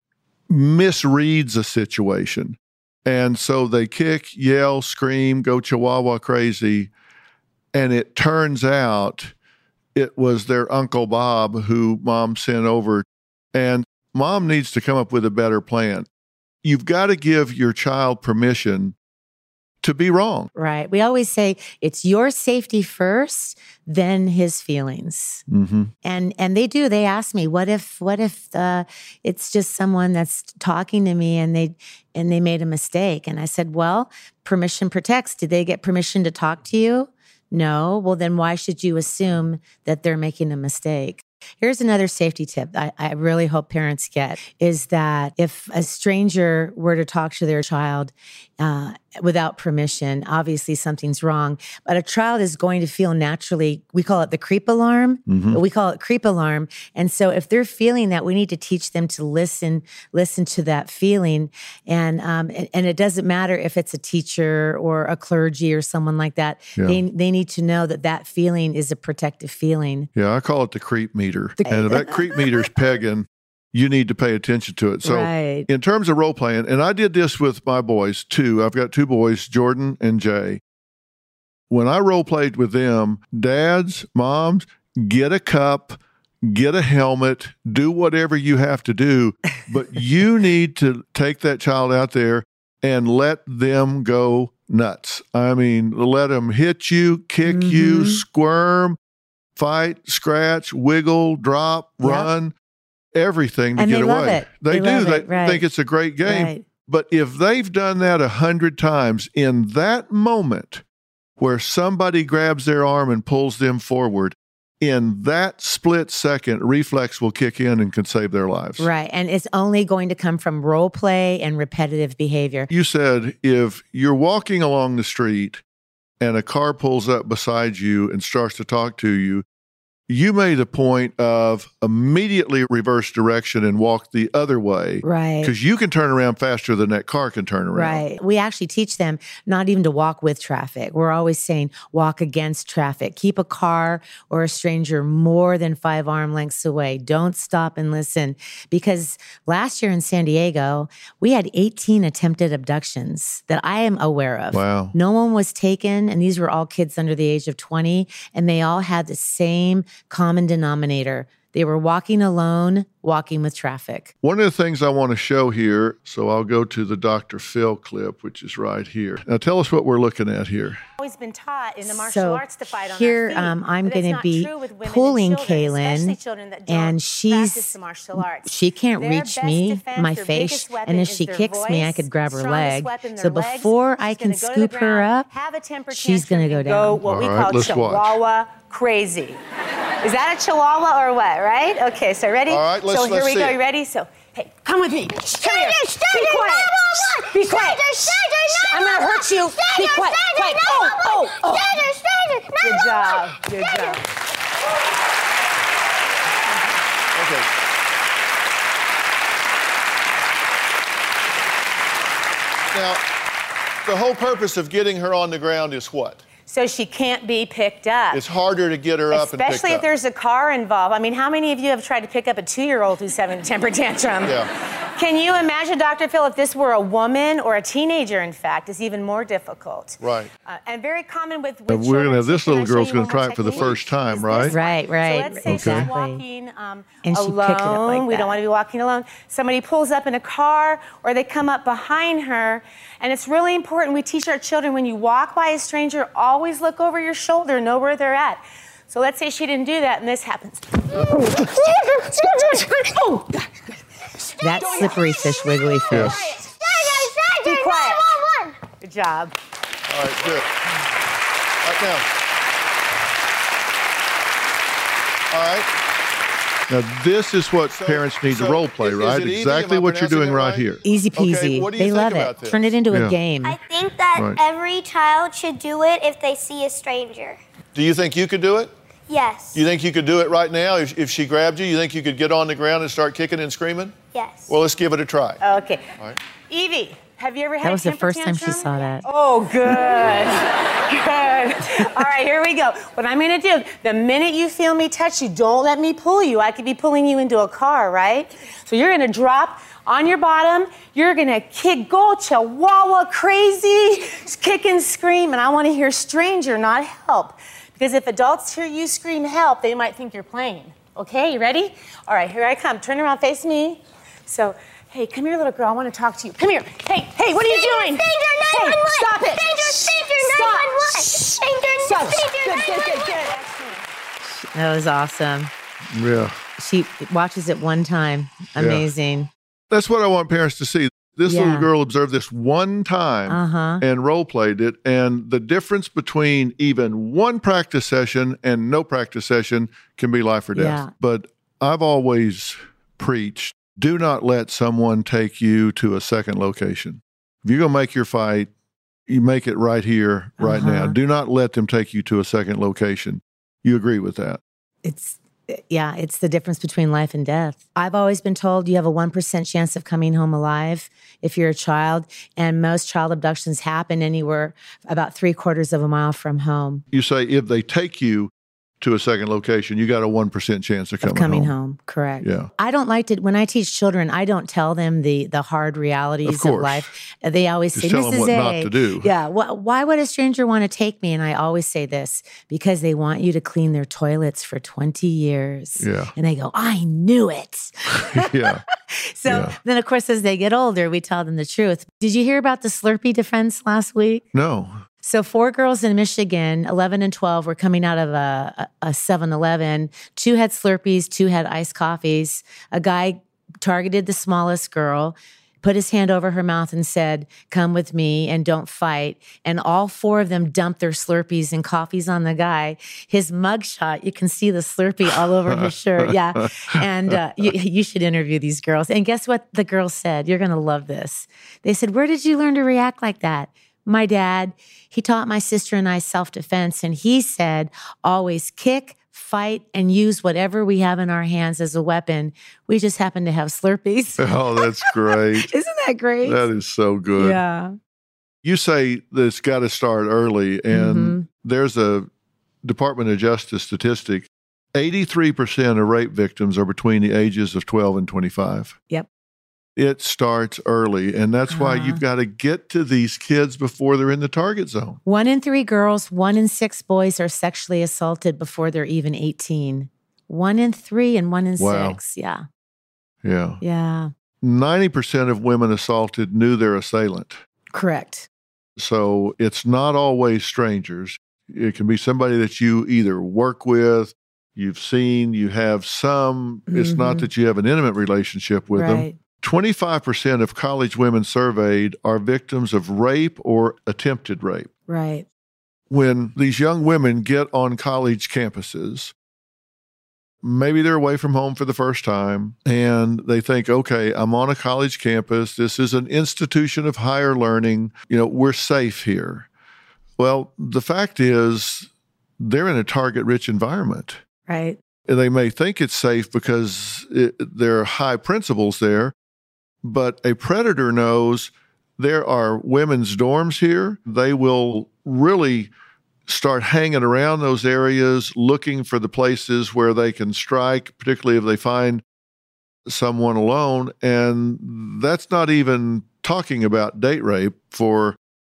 misreads a situation, and so they kick, yell, scream, go Chihuahua crazy, and it turns out it was their Uncle Bob who mom sent over, and mom needs to come up with a better plan. You've got to give your child permission to be wrong. Right. We always say it's your safety first, then his feelings. Mm-hmm. And they do. They ask me, what if it's just someone that's talking to me and they made a mistake? And I said, well, permission protects. Did they get permission to talk to you? No. Well, then why should you assume that they're making a mistake? Here's another safety tip I really hope parents get, is that if a stranger were to talk to their child without permission, obviously something's wrong. But a child is going to feel naturally, we call it the creep alarm. Mm-hmm. We call it creep alarm. And so if they're feeling that, we need to teach them to listen to that feeling. And it doesn't matter if it's a teacher or a clergy or someone like that. Yeah. They need to know that feeling is a protective feeling. Yeah, I call it the creep meter. And if that creep meter's pegging, you need to pay attention to it. So in terms of role playing, and I did this with my boys too. I've got 2 boys, Jordan and Jay. When I role played with them, dads, moms, get a cup, get a helmet, do whatever you have to do, but you need to take that child out there and let them go nuts. I mean, let them hit you, kick you, squirm, fight, scratch, wiggle, drop, run, everything to And get they away. love it. They do. love They it, right. think it's a great game. Right. But if they've done that 100 times, in that moment where somebody grabs their arm and pulls them forward, in that split second, reflex will kick in and can save their lives. Right. And it's only going to come from role play and repetitive behavior. You said if you're walking along the street and a car pulls up beside you and starts to talk to you, you made a point of immediately reverse direction and walk the other way. Right. Because you can turn around faster than that car can turn around. Right. We actually teach them not even to walk with traffic. We're always saying walk against traffic. Keep a car or a stranger more than 5 arm lengths away. Don't stop and listen. Because last year in San Diego, we had 18 attempted abductions that I am aware of. Wow. No one was taken, and these were all kids under the age of 20, and they all had the same common denominator. They were walking alone, walking with traffic. One of the things I want to show here, so I'll go to the Dr. Phil clip, which is right here. Now tell us what we're looking at here. Always been taught in the martial arts to fight on here, our feet, I'm but it's going to not be true with women and pulling children, especially Kaylin, children that don't and practice the martial arts. she can't Their reach best me, defense, my their face, biggest weapon and if is she their kicks me, I voice, could grab her strongest leg. weapon, So their legs. before I She's can gonna go to scoop the her ground, up, have a temper she's going to go tantrum, down. and what we All right, call let's watch. chihuahua crazy. Is that a chihuahua or what, right? Okay, so ready? All right, let's so here we see go. it. You ready? So, hey, come with me. Come here. Be quiet. Be quiet. I'm going to hurt you. Be quiet. Quiet. Oh. Good job. Good job. Okay. Now, the whole purpose of getting her on the ground is what? So she can't be picked up. It's harder to get her up and picked Especially if up. there's a car involved. I mean, how many of you have tried to pick up a 2-year-old who's having a temper tantrum? Yeah. Can you imagine, Dr. Phil, if this were a woman or a teenager, in fact, it's even more difficult. Right. And very common with We're going children. to have this Can I little show girl's you going one to try more it for the technique? first time, Is right? this- Right, right. So let's say Okay. she's walking And she picked alone. it up like We that. don't want to be walking alone. Somebody pulls up in a car or they come up behind her. And it's really important. We teach our children when you walk by a stranger, always look over your shoulder, know where they're at. So let's say she didn't do that and this happens. Oh, That's slippery fish, wiggly fish. be quiet. Good job. All right, good. Right now. All right. Now, this is what parents need to role play, is right? it easy? Exactly Am I what you're doing pronouncing it right right? here. Easy peasy. Okay, what do you They think love about it. this? Turn it into Yeah. a game. I think that Right. every child should do it if they see a stranger. Do you think you could do it? Yes. You think you could do it right now? If she grabbed you, you think you could get on the ground and start kicking and screaming? Yes. Well, let's give it a try. Okay. All right. Evie, have you ever had That a was the temper first time she tantrum? saw that. Oh, good. Good. All right, here we go. What I'm going to do, the minute you feel me touch you, don't let me pull you. I could be pulling you into a car, right? So you're going to drop on your bottom. You're going to kick, go chihuahua crazy, kick and scream. And I want to hear stranger, not help. Because if adults hear you scream help, they might think you're playing. Okay, you ready? All right, here I come. Turn around, face me. So, hey, come here, little girl. I want to talk to you. Come here. Hey, what are you doing? Stranger 911. Hey, stop it. Stranger Stop. 911. Stranger Stop. 911. Good. That was awesome. Yeah. She watches it one time. Amazing. That's what I want parents to see. This Yeah. little girl observed this one time Uh-huh. and role played it. And the difference between even one practice session and no practice session can be life or death. Yeah. But I've always preached, do not let someone take you to a second location. If you're going to make your fight, you make it right here, right now. Uh-huh. Do not let them take you to a second location. You agree with that? It's the difference between life and death. I've always been told you have a 1% chance of coming home alive if you're a child, and most child abductions happen anywhere about 3/4 of a mile from home. You say if they take you to a second location, you got a 1% chance of coming home. Correct. Yeah. I don't like to, when I teach children, I don't tell them the hard realities of life. They always Just say, tell them Mrs. what A, not to do. Yeah. Why would a stranger want to take me? And I always say this, because they want you to clean their toilets for 20 years. Yeah. And they go, I knew it. Yeah. So then, of course, as they get older, we tell them the truth. Did you hear about the Slurpee defense last week? No. So 4 girls in Michigan, 11 and 12, were coming out of a 7-Eleven. 2 had Slurpees, 2 had iced coffees. A guy targeted the smallest girl, put his hand over her mouth and said, "Come with me and don't fight." And all 4 of them dumped their Slurpees and coffees on the guy. His mugshot, you can see the Slurpee all over his shirt. Yeah. And you should interview these girls. And guess what the girls said? You're going to love this. They said, "Where did you learn to react like that?" "My dad, he taught my sister and I self-defense, and he said, always kick, fight, and use whatever we have in our hands as a weapon. We just happen to have Slurpees." Oh, that's great. Isn't that great? That is so good. Yeah. You say that it's got to start early, and there's a Department of Justice statistic. 83% of rape victims are between the ages of 12 and 25. Yep. It starts early, and that's why you've got to get to these kids before they're in the target zone. 1 in 3 girls, 1 in 6 boys are sexually assaulted before they're even 18. 1 in 3 and 1 in 6. Yeah. Yeah. Yeah. 90% of women assaulted knew their assailant. Correct. So it's not always strangers. It can be somebody that you either work with, you've seen, you have some. It's not that you have an intimate relationship with them. 25% of college women surveyed are victims of rape or attempted rape. Right. When these young women get on college campuses, maybe they're away from home for the first time, and they think, okay, I'm on a college campus. This is an institution of higher learning. You know, we're safe here. Well, the fact is they're in a target-rich environment. Right. And they may think it's safe because there are high principles there, but a predator knows there are women's dorms here. They will really start hanging around those areas, looking for the places where they can strike, particularly if they find someone alone. And that's not even talking about date rape for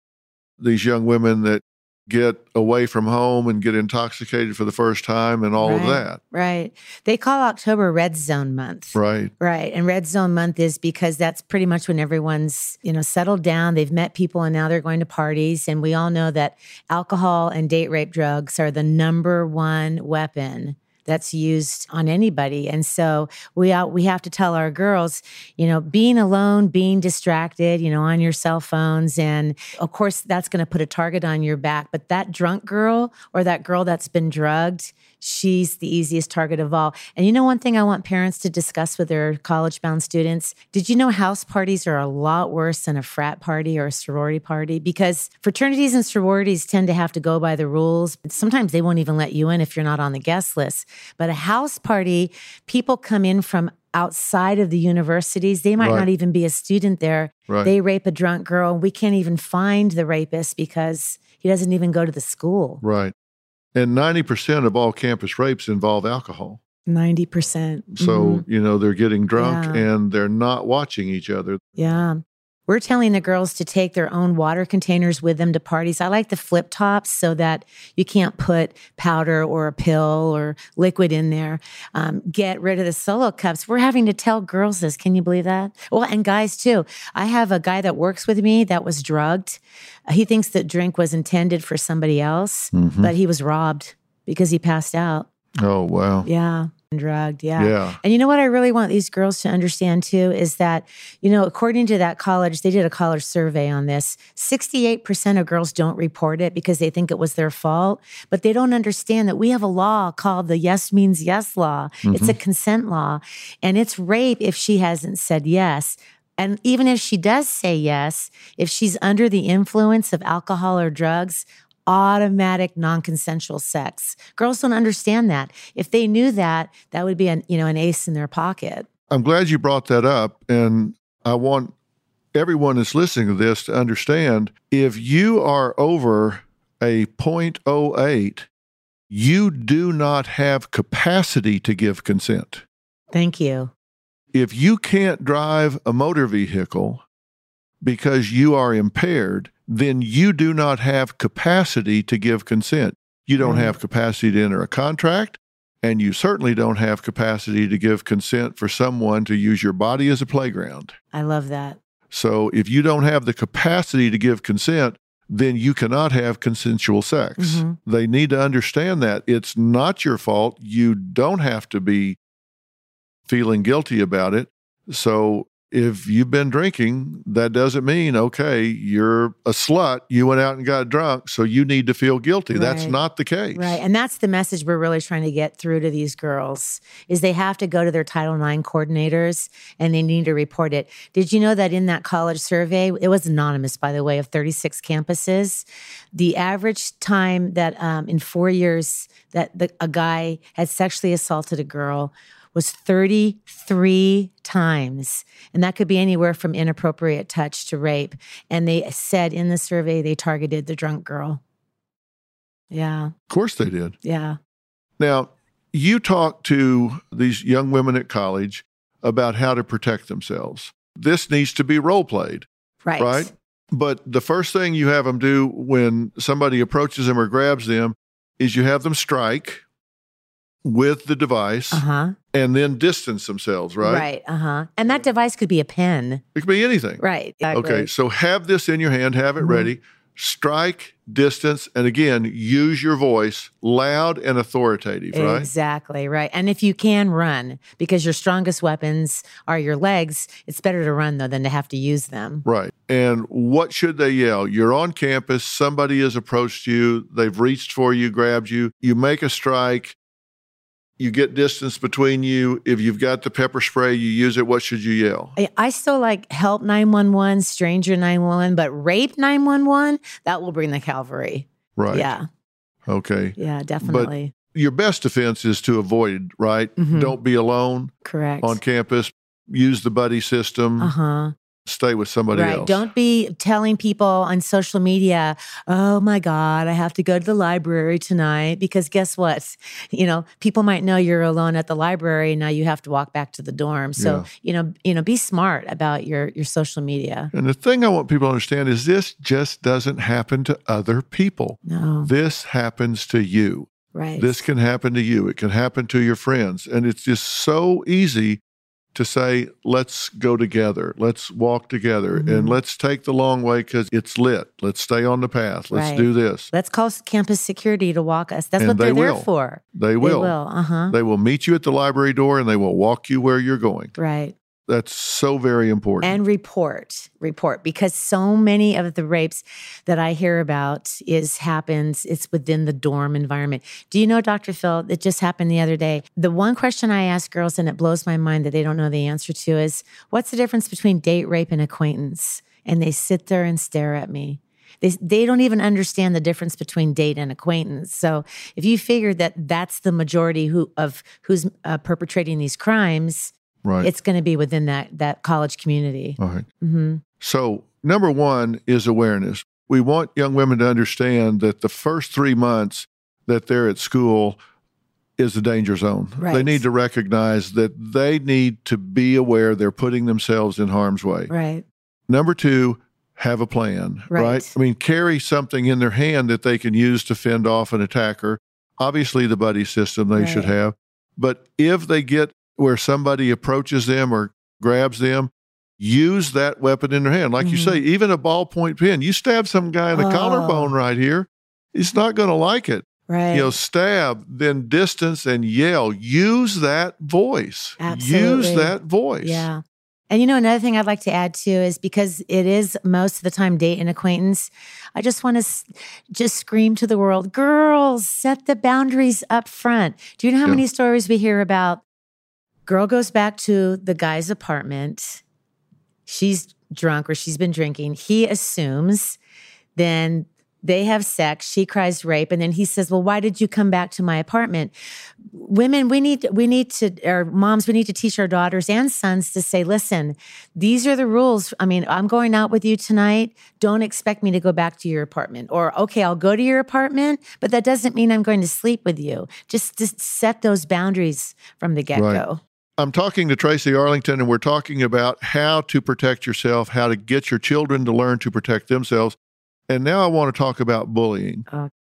these young women that get away from home and get intoxicated for the first time and all of that. Right. They call October Red Zone Month. Right. Right. And Red Zone Month is because that's pretty much when everyone's, settled down. They've met people and now they're going to parties. And we all know that alcohol and date rape drugs are the number one weapon that's used on anybody. And so we have to tell our girls, being alone, being distracted, on your cell phones. And of course, that's going to put a target on your back. But that drunk girl or that girl that's been drugged, she's the easiest target of all. And one thing I want parents to discuss with their college-bound students, did you know house parties are a lot worse than a frat party or a sorority party? Because fraternities and sororities tend to have to go by the rules. Sometimes they won't even let you in if you're not on the guest list. But a house party, people come in from outside of the universities. They might not even be a student there. Right. They rape a drunk girl. And we can't even find the rapist because he doesn't even go to the school. Right. And 90% of all campus rapes involve alcohol. 90%. So, they're getting drunk and they're not watching each other. Yeah. We're telling the girls to take their own water containers with them to parties. I like the flip tops so that you can't put powder or a pill or liquid in there. Get rid of the solo cups. We're having to tell girls this. Can you believe that? Well, and guys too. I have a guy that works with me that was drugged. He thinks that drink was intended for somebody else, but he was robbed because he passed out. Oh, wow. Yeah. Drugged. Yeah. And you know what I really want these girls to understand too is that, according to that college, they did a college survey on this. 68% of girls don't report it because they think it was their fault, but they don't understand that we have a law called the yes means yes law. It's a consent law, and it's rape if she hasn't said yes. And even if she does say yes, if she's under the influence of alcohol or drugs, automatic non-consensual sex. Girls don't understand that. If they knew that, that would be an ace in their pocket. I'm glad you brought that up. And I want everyone that's listening to this to understand, if you are over a 0.08, you do not have capacity to give consent. Thank you. If you can't drive a motor vehicle because you are impaired, then you do not have capacity to give consent. You don't have capacity to enter a contract, and you certainly don't have capacity to give consent for someone to use your body as a playground. I love that. So if you don't have the capacity to give consent, then you cannot have consensual sex. Mm-hmm. They need to understand that. It's not your fault. You don't have to be feeling guilty about it. So if you've been drinking, that doesn't mean, okay, you're a slut. You went out and got drunk, so you need to feel guilty. Right. That's not the case. Right. And that's the message we're really trying to get through to these girls is they have to go to their Title IX coordinators and they need to report it. Did you know that in that college survey, it was anonymous, by the way, of 36 campuses, the average time that in 4 years that a guy had sexually assaulted a girl was 33 times. And that could be anywhere from inappropriate touch to rape. And they said in the survey, they targeted the drunk girl. Yeah. Of course they did. Yeah. Now, you talk to these young women at college about how to protect themselves. This needs to be role played. Right? But the first thing you have them do when somebody approaches them or grabs them is you have them strike with the device and then distance themselves, right? Right. And that device could be a pen. It could be anything. Right. Exactly. Okay. So have this in your hand, have it ready, strike, distance, and again, use your voice loud and authoritative, right? Exactly. Right. And if you can run, because your strongest weapons are your legs, it's better to run though than to have to use them. Right. And what should they yell? You're on campus, somebody has approached you, they've reached for you, grabbed you, you make a strike. You get distance between you. If you've got the pepper spray, you use it. What should you yell? I still like help 911, stranger 911, but rape 911, that will bring the cavalry. Right. Yeah. Okay. Yeah, definitely. But your best defense is to avoid, right? Don't be alone. Correct. On campus. Use the buddy system. Stay with somebody else. Don't be telling people on social media, oh my God, I have to go to the library tonight, because guess what? People might know you're alone at the library. Now you have to walk back to the dorm. So, be smart about your social media. And the thing I want people to understand is this just doesn't happen to other people. No. This happens to you. Right. This can happen to you. It can happen to your friends. And it's just so easy to say, let's go together, let's walk together, and let's take the long way because it's lit. Let's stay on the path. Let's do this. Let's call campus security to walk us. That's what they're there for. They will. They will meet you at the library door and they will walk you where you're going. Right. That's so very important. And report, because so many of the rapes that I hear about it's within the dorm environment. Do you know, Dr. Phil, it just happened the other day. The one question I ask girls, and it blows my mind that they don't know the answer to, is what's the difference between date rape and acquaintance? And they sit there and stare at me. They don't even understand the difference between date and acquaintance. So if you figure that that's the majority who's perpetrating these crimes, right, it's going to be within that college community. All right. So number one is awareness. We want young women to understand that the first 3 months that they're at school is the danger zone. Right. They need to recognize that they need to be aware they're putting themselves in harm's way. Right. Number two, have a plan, right? I mean, carry something in their hand that they can use to fend off an attacker. Obviously, the buddy system they should have. But if they get where somebody approaches them or grabs them, use that weapon in their hand. Like you say, even a ballpoint pen. You stab some guy in the collarbone right here, he's not going to like it. Right. Stab, then distance and yell. Use that voice. Absolutely. Use that voice. Yeah. And another thing I'd like to add too is because it is most of the time date and acquaintance, I just want to just scream to the world, girls, set the boundaries up front. Do you know how many stories we hear about? Girl goes back to the guy's apartment. She's drunk or she's been drinking. He assumes, then they have sex. She cries rape. And then he says, well, why did you come back to my apartment? Women, we need to, or moms, we need to teach our daughters and sons to say, listen, these are the rules. I mean, I'm going out with you tonight. Don't expect me to go back to your apartment. Or, okay, I'll go to your apartment, but that doesn't mean I'm going to sleep with you. Just set those boundaries from the get-go. Right. I'm talking to Tracy Arlington, and we're talking about how to protect yourself, how to get your children to learn to protect themselves. And now I want to talk about bullying.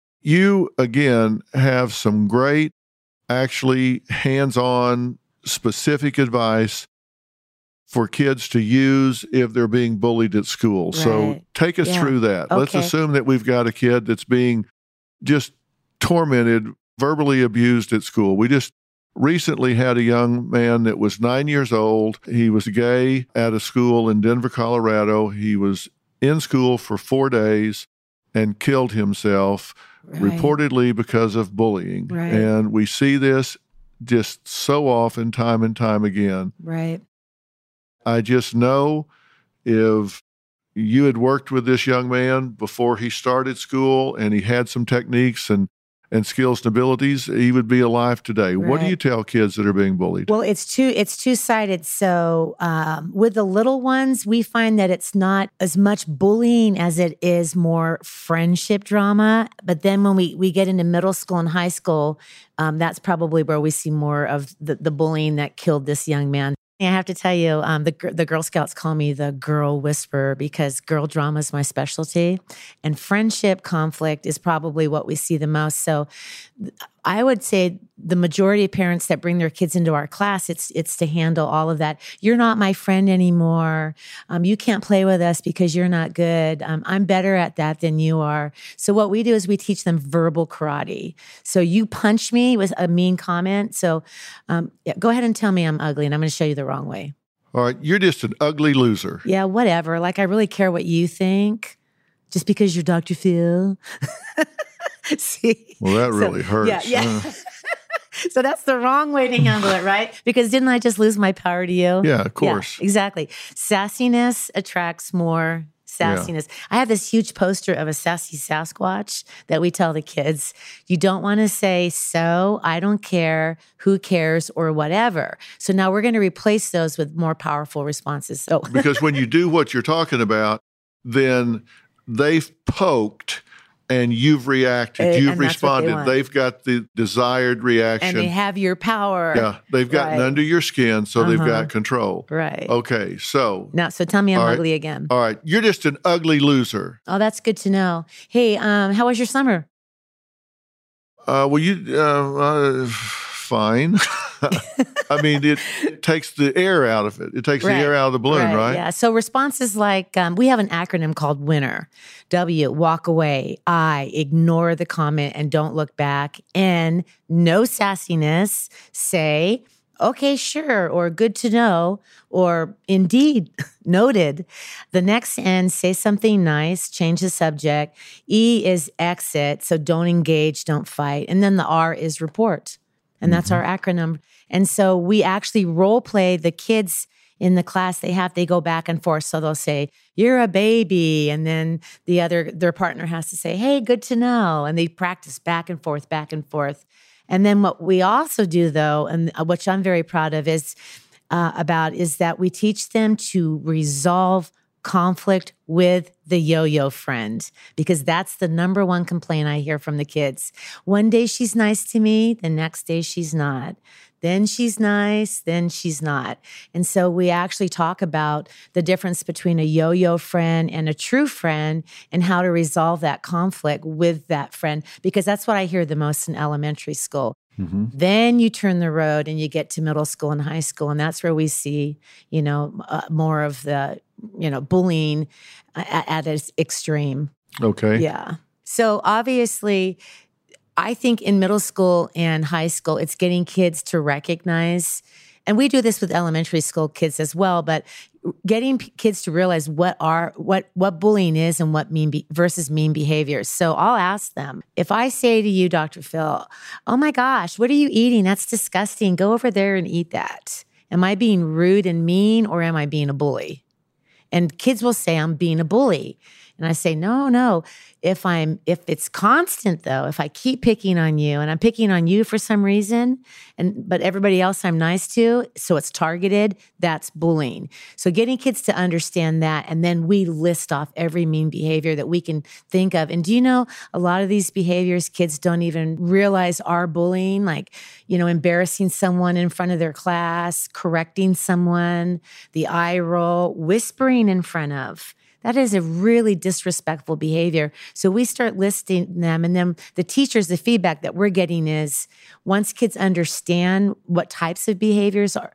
You, again, have some great, actually hands-on, specific advice for kids to use if they're being bullied at school. So Right. take us through that. Let's Okay. assume that we've got a kid that's being just tormented, verbally abused at school. We just recently had a young man that was 9 years old. He was gay at a school in Denver, Colorado. He was in school for 4 days and killed himself, Right. reportedly because of bullying. Right. And we see this just so often, time and time again. Right. I just know if you had worked with this young man before he started school and he had some techniques and skills and abilities, he would be alive today. What do Right. you tell kids that are being bullied? Well, it's two-sided. So with the little ones, we find that it's not as much bullying as it is more friendship drama. But then when we get into middle school and high school, that's probably where we see more of the bullying that killed this young man. I have to tell you, the Girl Scouts call me the girl whisperer because girl drama is my specialty. And friendship conflict is probably what we see the most. So I would say the majority of parents that bring their kids into our class, it's to handle all of that. You're not my friend anymore. You can't play with us because you're not good. I'm better at that than you are. So what we do is we teach them verbal karate. So you punch me with a mean comment. So go ahead and tell me I'm ugly and I'm going to show you the wrong way. All right, you're just an ugly loser. Yeah, whatever. Like I really care what you think just because you're Dr. Phil. See? Well, that really hurts. Yeah. So that's the wrong way to handle it, right? Because didn't I just lose my power to you? Yeah, of course. Yeah, exactly. Sassiness attracts more sassiness. I have this huge poster of a sassy Sasquatch that we tell the kids, you don't want to say so, I don't care, who cares, or whatever. So now we're going to replace those with more powerful responses. So Because when you do what you're talking about, then they've poked and you've reacted, you've and that's what they responded. want. They've got the desired reaction. and they have your power. Yeah, they've gotten Right. under your skin, so they've Uh-huh. got control. Right. Okay, so. Now, so tell me I'm All right. ugly again. All right, you're just an ugly loser. Oh, that's good to know. Hey, how was your summer? Fine. I mean, it takes the air out of it. It takes the air out of the balloon, right? Yeah. So responses like, we have an acronym called WINNER. W, walk away. I, ignore the comment and don't look back. N, no sassiness. Say, okay, sure, or good to know, or indeed, noted. The next N, say something nice, change the subject. E is exit, so don't engage, don't fight. And then the R is report. And that's our acronym. And so we actually role play the kids in the class. They go back and forth. So they'll say, you're a baby. And then their partner has to say, hey, good to know. And they practice back and forth, back and forth. And then what we also do though, and which I'm very proud of is that we teach them to resolve conflict with the yo-yo friend, because that's the number one complaint I hear from the kids. One day she's nice to me, the next day she's not. Then she's nice, then she's not. And so we actually talk about the difference between a yo-yo friend and a true friend and how to resolve that conflict with that friend, because that's what I hear the most in elementary school. Mm-hmm. Then you turn the road and you get to middle school and high school, and that's where we see, more of the, bullying at its extreme. Okay. Yeah. So obviously, I think in middle school and high school, it's getting kids to recognize, and we do this with elementary school kids as well, but getting kids to realize what bullying is and what versus mean behaviors. So I'll ask them, if I say to you, Dr. Phil, oh my gosh, what are you eating? That's disgusting. Go over there and eat that. Am I being rude and mean, or am I being a bully? And kids will say, I'm being a bully. And I say, no. If it's constant though, if I keep picking on you and I'm picking on you for some reason, but everybody else I'm nice to, so it's targeted, that's bullying. So getting kids to understand that, and then we list off every mean behavior that we can think of. And do you know, a lot of these behaviors kids don't even realize are bullying, like, embarrassing someone in front of their class, correcting someone, the eye roll, whispering in front of. That is a really disrespectful behavior. So we start listing them, and then the teachers, the feedback that we're getting is once kids understand what types of behaviors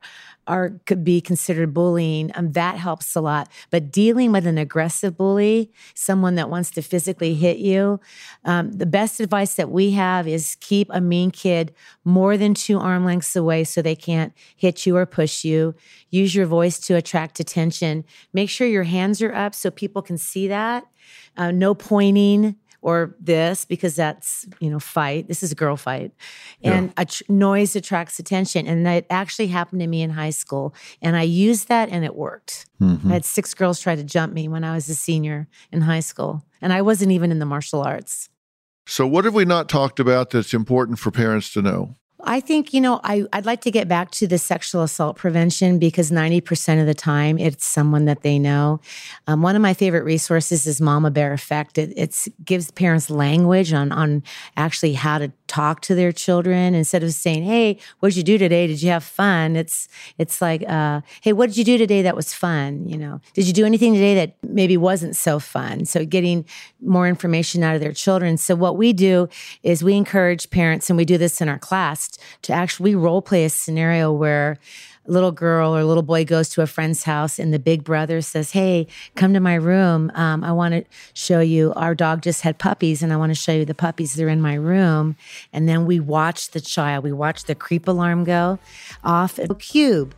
could be considered bullying, that helps a lot. But dealing with an aggressive bully, someone that wants to physically hit you, the best advice that we have is keep a mean kid more than 2 arm lengths away so they can't hit you or push you. Use your voice to attract attention. Make sure your hands are up so people can see that. No pointing or this, because that's, fight. This is a girl fight. And noise attracts attention. And that actually happened to me in high school. And I used that and it worked. I had 6 girls try to jump me when I was a senior in high school. And I wasn't even in the martial arts. So what have we not talked about that's important for parents to know? I think, I'd like to get back to the sexual assault prevention because 90% of the time it's someone that they know. One of my favorite resources is Mama Bear Effect. It gives parents language on actually how to talk to their children instead of saying, hey, what did you do today? Did you have fun? It's like, hey, what did you do today that was fun? Did you do anything today that maybe wasn't so fun? So getting more information out of their children. So what we do is we encourage parents, and we do this in our class, to actually role play a scenario where a little girl or little boy goes to a friend's house and the big brother says, hey, come to my room. I want to show you, our dog just had puppies and I want to show you the puppies. They're in my room. And then we watch the child. We watch the creep alarm go off. Cube.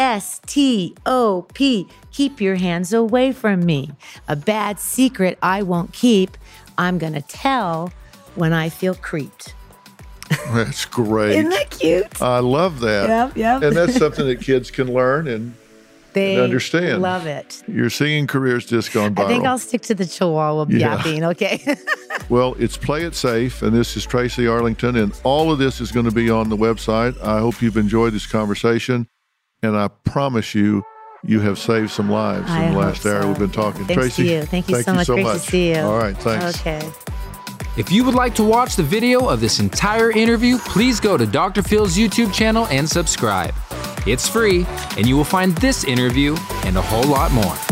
S-T-O-P. Keep your hands away from me. A bad secret I won't keep. I'm going to tell when I feel creeped. That's great. Isn't that cute? I love that. Yep. And that's something that kids can learn and understand. Love it. Your singing career's just gone viral. I think I'll stick to the Chihuahua yapping, okay? Well, it's Play It Safe, and this is Tracy Arlington, and all of this is going to be on the website. I hope you've enjoyed this conversation, and I promise you have saved some lives in the last hour we've been talking. Thanks Tracy, to you. Thank you so much. Great to see you. All right, thanks. Okay. If you would like to watch the video of this entire interview, please go to Dr. Phil's YouTube channel and subscribe. It's free, and you will find this interview and a whole lot more.